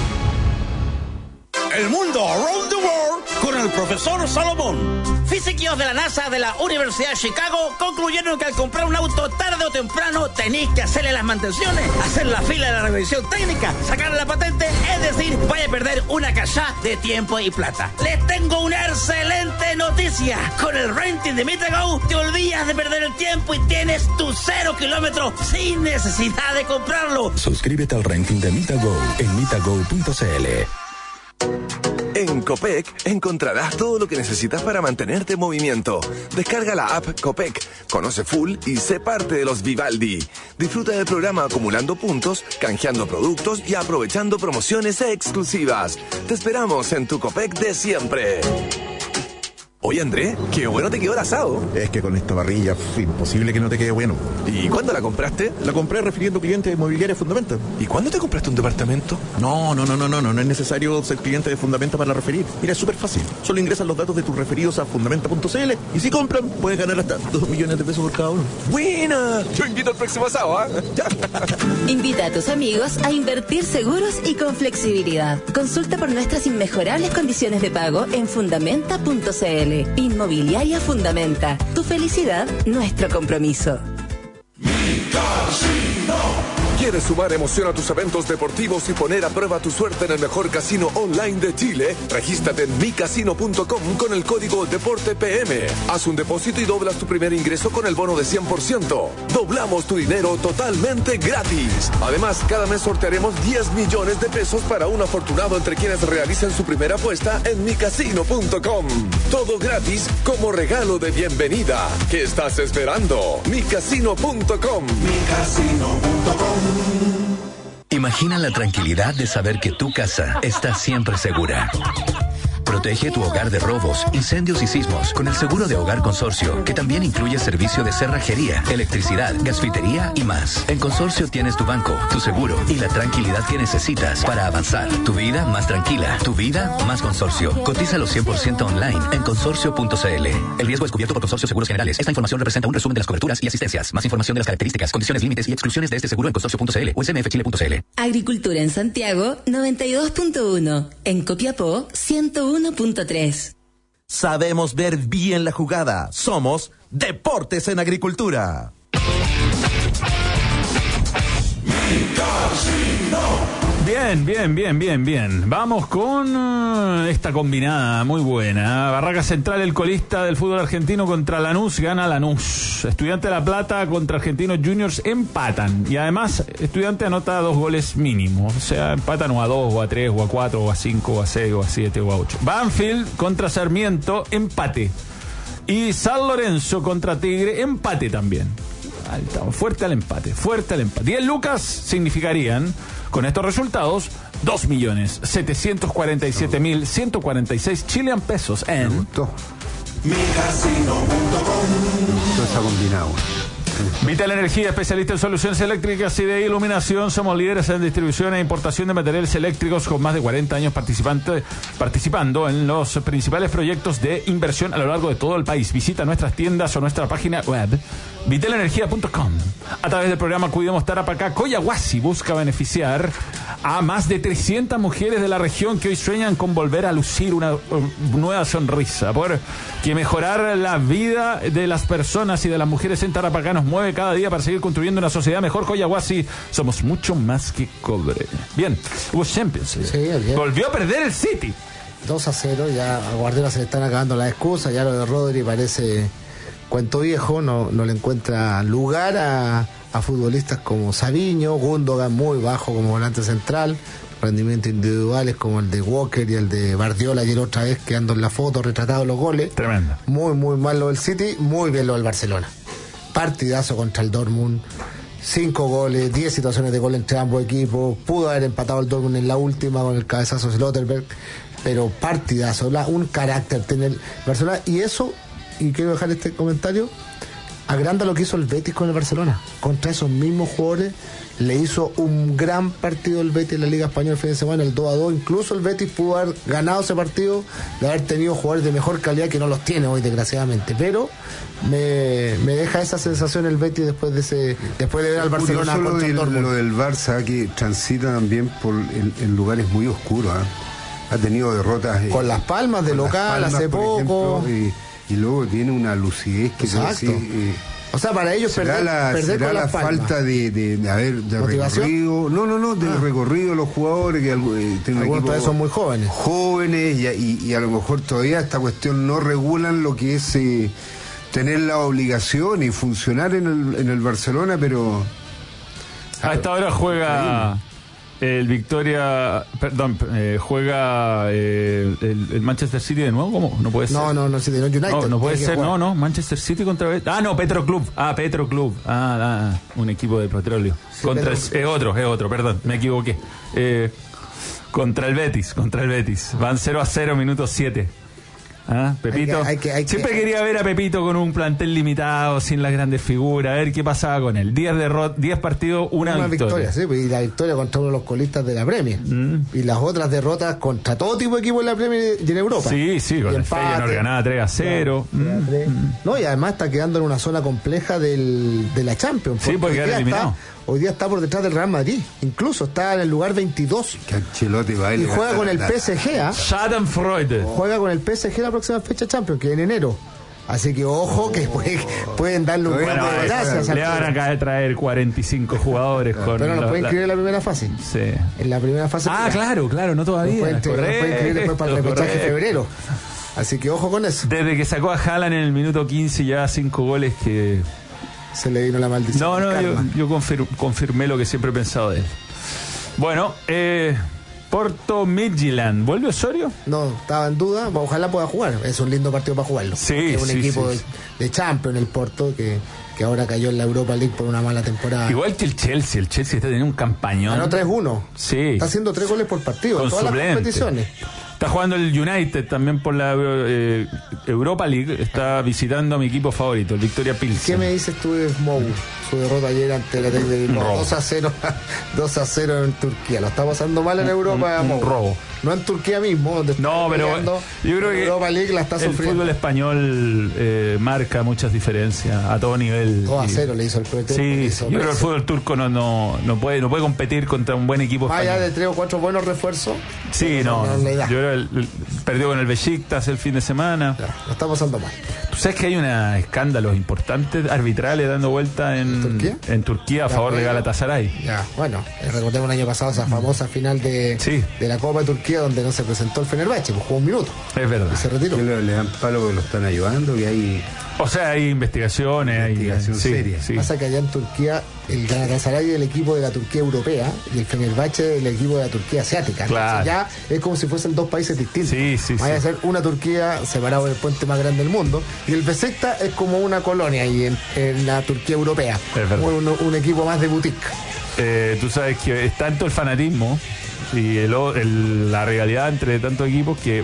M: El mundo around the world con el profesor Salomón. Físicos de la NASA de la Universidad de Chicago concluyeron que al comprar un auto tarde o temprano tenéis que hacerle las mantenciones, hacer la fila de la revisión técnica, sacar la patente, es decir, vaya a perder una cachá de tiempo y plata. Les tengo una excelente noticia. Con el renting de Mitago te olvidas de perder el tiempo y tienes tu cero kilómetros sin necesidad de comprarlo.
N: Suscríbete al renting de Mitago en mitago punto c l.
O: En Copec encontrarás todo lo que necesitas para mantenerte en movimiento. Descarga la app Copec, conoce full y sé parte de los Vivaldi. Disfruta del programa acumulando puntos, canjeando productos y aprovechando promociones exclusivas. Te esperamos en tu Copec de siempre. Oye, Andrés, qué bueno te quedó el asado.
A: Es que con esta parrilla es imposible que no te quede bueno.
O: ¿Y cuándo la compraste?
A: La compré refiriendo cliente de Inmobiliaria Fundamenta.
O: ¿Y cuándo te compraste un departamento?
A: No, no, no, no, no, no, no es necesario ser cliente de Fundamenta para referir. Mira, es súper fácil. Solo ingresan los datos de tus referidos a fundamenta punto c l y si compran, puedes ganar hasta dos millones de pesos por cada uno.
O: ¡Buena! Yo invito al próximo asado, ¿ah? ¿eh?
H: Invita a tus amigos a invertir seguros y con flexibilidad. Consulta por nuestras inmejorables condiciones de pago en fundamenta punto c l. Inmobiliaria Fundamenta. Tu felicidad, nuestro compromiso.
O: ¿Quieres sumar emoción a tus eventos deportivos y poner a prueba tu suerte en el mejor casino online de Chile? Regístrate en mi casino punto com con el código DEPORTEPM. Haz un depósito y doblas tu primer ingreso con el bono de cien por ciento. Doblamos tu dinero totalmente gratis. Además, cada mes sortearemos diez millones de pesos para un afortunado entre quienes realicen su primera apuesta en mi casino punto com. Todo gratis como regalo de bienvenida. ¿Qué estás esperando? mi casino punto com.
P: mi casino punto com.
Q: Imagina la tranquilidad de saber que tu casa está siempre segura. Protege tu hogar de robos, incendios y sismos con el seguro de Hogar Consorcio, que también incluye servicio de cerrajería, electricidad, gasfitería y más. En Consorcio tienes tu banco, tu seguro y la tranquilidad que necesitas para avanzar. Tu vida más tranquila, tu vida más Consorcio. Cotízalo cien por ciento online en consorcio punto c l. El riesgo es cubierto por Consorcio Seguros Generales. Esta información representa un resumen de las coberturas y asistencias. Más información de las características, condiciones, límites y exclusiones de este seguro en consorcio punto c l o s m f chile punto c l.
H: Agricultura en Santiago noventa y dos punto uno. En Copiapó ciento uno punto tres.
A: Sabemos ver bien la jugada. Somos Deportes en Agricultura.
C: Bien, bien, bien, bien, bien. Vamos con uh, esta combinada muy buena. Barraca Central, el colista del fútbol argentino contra Lanús, gana Lanús. Estudiante de La Plata contra Argentinos Juniors empatan. Y además, Estudiante anota dos goles mínimo. O sea, empatan o a dos, o a tres, o a cuatro, o a cinco, o a seis, o a siete, o a ocho. Banfield contra Sarmiento, empate. Y San Lorenzo contra Tigre, empate también. Ahí estamos, fuerte al empate, fuerte al empate. diez lucas significarían, con estos resultados, dos millones setecientos cuarenta y siete mil ciento cuarenta y seis chilean pesos en...
D: Me gustó.
P: mi casino punto com.
D: Me gustó esa combinada.
C: Vital Energía, especialista en soluciones eléctricas y de iluminación. Somos líderes en distribución e importación de materiales eléctricos con más de cuarenta años participando en los principales proyectos de inversión a lo largo de todo el país. Visita nuestras tiendas o nuestra página web vital energía punto com. A través del programa Cuidemos Tarapacá, Coyahuasi busca beneficiar a más de trescientas mujeres de la región que hoy sueñan con volver a lucir una uh, nueva sonrisa, porque mejorar la vida de las personas y de las mujeres en Tarapacá nos mueve cada día para seguir construyendo una sociedad mejor. Coyahuasi, somos mucho más que cobre. Bien, hubo Champions.
B: Sí, bien.
C: Volvió a perder el City.
B: dos a cero, ya a Guardiola se le están acabando las excusas, ya lo de Rodri parece cuento viejo, no, no le encuentra lugar a, a futbolistas como Saviño, Gundogan muy bajo como volante central, rendimientos individuales como el de Walker y el de Bardiola ayer otra vez quedando en la foto, retratado los goles.
C: Tremendo.
B: Muy, muy mal lo del City, muy bien lo del Barcelona. Partidazo contra el Dortmund, cinco goles, diez situaciones de gol entre ambos equipos, pudo haber empatado el Dortmund en la última con el cabezazo de Slotterberg, pero partidazo, la, un carácter tiene el Barcelona, y eso, y quiero dejar este comentario, agranda lo que hizo el Betis con el Barcelona, contra esos mismos jugadores. Le hizo un gran partido el Betis en la Liga Española el fin de semana, el dos a dos. Incluso el Betis pudo haber ganado ese partido de haber tenido jugadores de mejor calidad, que no los tiene hoy desgraciadamente, pero me, me deja esa sensación el Betis después de ese después de ver al Barcelona
D: solo
B: contra el Dortmund.
D: Lo del Barça, que transita también por en, en lugares muy oscuros, ¿eh? Ha tenido derrotas eh,
B: con Las Palmas de local Palmas, hace poco
D: ejemplo, y, y luego tiene una lucidez que
B: exacto.
D: Yo sí, eh,
B: o sea, para ellos
D: será
B: perder,
D: la,
B: perder
D: será
B: con
D: la
B: Las Palmas.
D: falta de, de, de, a ver, de recorrido, no, no, no, de ah. recorrido de los jugadores, que eh, tienen
B: algunos todavía son muy jóvenes.
D: Jóvenes y, y, y a lo mejor todavía esta cuestión no regulan lo que es eh, tener la obligación y funcionar en el, en el Barcelona, pero...
C: A esta hora juega... El Victoria, perdón, eh, juega eh, el, el Manchester City de nuevo, ¿cómo? No puede ser.
B: No, no, no, City, no, United.
C: No, no puede ser, no, no, Manchester City contra... Ah, no, Petro Club. Ah, Petro Club. Ah, ah un equipo de petróleo. Sí, contra el, es otro, es otro, perdón, me equivoqué. Eh, contra el Betis, contra el Betis. Van cero a cero, minuto siete. ¿Ah? Pepito.
B: Hay que- hay que-
C: Siempre
B: hay que-
C: quería ver a Pepito con un plantel limitado, sin las grandes figuras, a ver qué pasaba con él. diez derrot- diez partidos, una,
B: Una
C: victoria.
B: victoria, sí, pues, y la victoria contra uno de los colistas de la Premier. Y las otras derrotas contra todo tipo de equipos en la Premier y en Europa.
C: Sí, sí, con
B: Y
C: el
B: empate.
C: Feyenoord ganaba tres a cero.
B: Claro, tres a tres. No, y además está quedando en una zona compleja del, de la Champions.
C: Sí, porque
B: hoy,
C: queda
B: día
C: eliminado.
B: está, hoy día está por detrás del Real Madrid. Incluso está en el lugar veintidós.
D: Que Ancelotti va a
B: Y
D: ir
B: juega con el
D: la-
B: P S G, ¿ah?
C: Schadenfreude.
B: Juega con el P S G la próxima fecha Champions, que es en enero. Así que ojo, que puede- pueden darle un
D: Bueno,
B: golpe de
C: Bueno,
B: gracias.
C: le van a caer traer cuarenta y cinco jugadores con.
B: Pero nos
C: la-
B: pueden
C: la-
B: inscribir en la primera fase.
C: Sí.
B: En la primera fase.
C: Ah, claro, claro, no todavía.
B: Nos pueden, nos pueden inscribir después para el
C: Correcto,
B: repechaje en
C: correcto.
B: febrero. Así que ojo con eso.
C: Desde que sacó a Haaland en el minuto quince ya cinco goles que...
B: Se le vino la maldición.
C: No, no, yo,
B: Calma.
C: yo confir- confirmé lo que siempre he pensado de él. Bueno, eh, Porto Midtjylland. ¿Vuelve Osorio?
B: No, estaba en duda. Ojalá pueda jugar. Es un lindo partido para jugarlo.
C: Sí,
B: es un
C: sí,
B: equipo
C: sí,
B: de, de Champions, el Porto, que, que ahora cayó en la Europa League por una mala temporada.
C: Igual que el Chelsea. El Chelsea está teniendo un campañón.
B: Ganó tres uno.
C: Sí.
B: Está haciendo tres goles por partido
C: Con
B: en todas las
C: suplente.
B: competiciones.
C: Está jugando el United también por la eh, Europa League. Está visitando a mi equipo favorito, el Victoria Pilsen.
B: ¿Qué me dices tú de Mou? Su derrota ayer ante la Tec de Bilbao.
C: robo.
B: dos a cero dos a cero en Turquía. Lo está pasando mal en Europa.
C: un
B: Mou.
C: robo.
B: No en Turquía mismo, donde está
C: No, pero
B: peleando.
C: yo creo que
B: Europa League la está
C: el
B: sufriendo.
C: fútbol español eh, marca muchas diferencias a todo nivel.
B: dos a
C: Y-
B: cero le hizo el Proyecto.
C: Sí, yo creo que el fútbol turco no, no, no puede no puede competir contra un buen equipo
B: Más allá
C: español.
B: de tres o cuatro buenos refuerzos.
C: Sí, no,
B: no,
C: no.
B: no le da.
C: Yo creo que el- el- perdió con el Besiktas el fin de semana.
B: Lo está pasando mal.
C: ¿Tú sabes que hay unos escándalos importantes arbitrales dando vuelta en
B: ¿Turquía?
C: en Turquía a
B: Ya,
C: favor de
B: bueno.
C: Galatasaray?
B: Ya, bueno, eh, recordemos el año pasado esa famosa final de, de la Copa de Turquía donde no se presentó el Fenerbahce, pues jugó un minuto.
C: Es verdad.
B: Y se retiró.
D: Que le, le dan palo que lo están ayudando, que hay
C: O sea, hay investigaciones, hay
D: investigación
C: sí,
D: seria.
C: sí.
B: Pasa que allá en Turquía el Galatasaray es el equipo de la Turquía europea y el Fenerbahce es el equipo de la Turquía asiática.
C: Claro.
B: Entonces ya es como si fuesen dos países distintos.
C: Sí, sí,
B: Vaya
C: sí.
B: a ser una Turquía separado del puente más grande del mundo y el Besiktas es como una colonia ahí en, en la Turquía europea.
C: Es verdad.
B: Un, un equipo más de boutique.
C: Eh, tú sabes que es tanto el fanatismo y el, el- la rivalidad entre tantos equipos que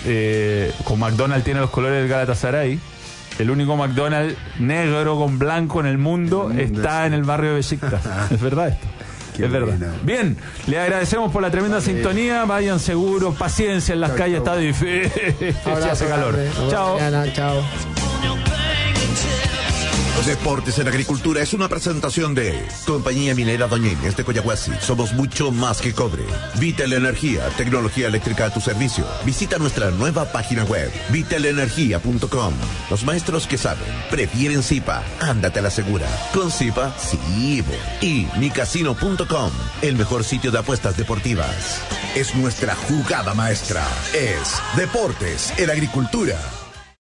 C: eh, con McDonald's tiene los colores del Galatasaray. El único McDonald's negro con blanco en el mundo está en el barrio de Besiktas. Es verdad esto.
D: Qué
C: es verdad.
D: bueno.
C: Bien, le agradecemos por la tremenda sintonía. Vayan seguros, paciencia en las
B: Chau,
C: calles,
B: chau.
C: está difícil.
B: Abrazo
C: hace calor.
B: grande. Nos vemos
C: Chao.
B: mañana. Chao.
A: Deportes en Agricultura es una presentación de Compañía Minera Doña Inés de Coyahuasi. Somos mucho más que cobre. Vitel Energía, tecnología eléctrica a tu servicio. Visita nuestra nueva página web, vitel energía punto com. Los maestros que saben, prefieren Zipa. Ándate a la segura. Con Zipa, sí. bo. Y mi casino punto com, el mejor sitio de apuestas deportivas. Es nuestra jugada maestra. Es Deportes en Agricultura.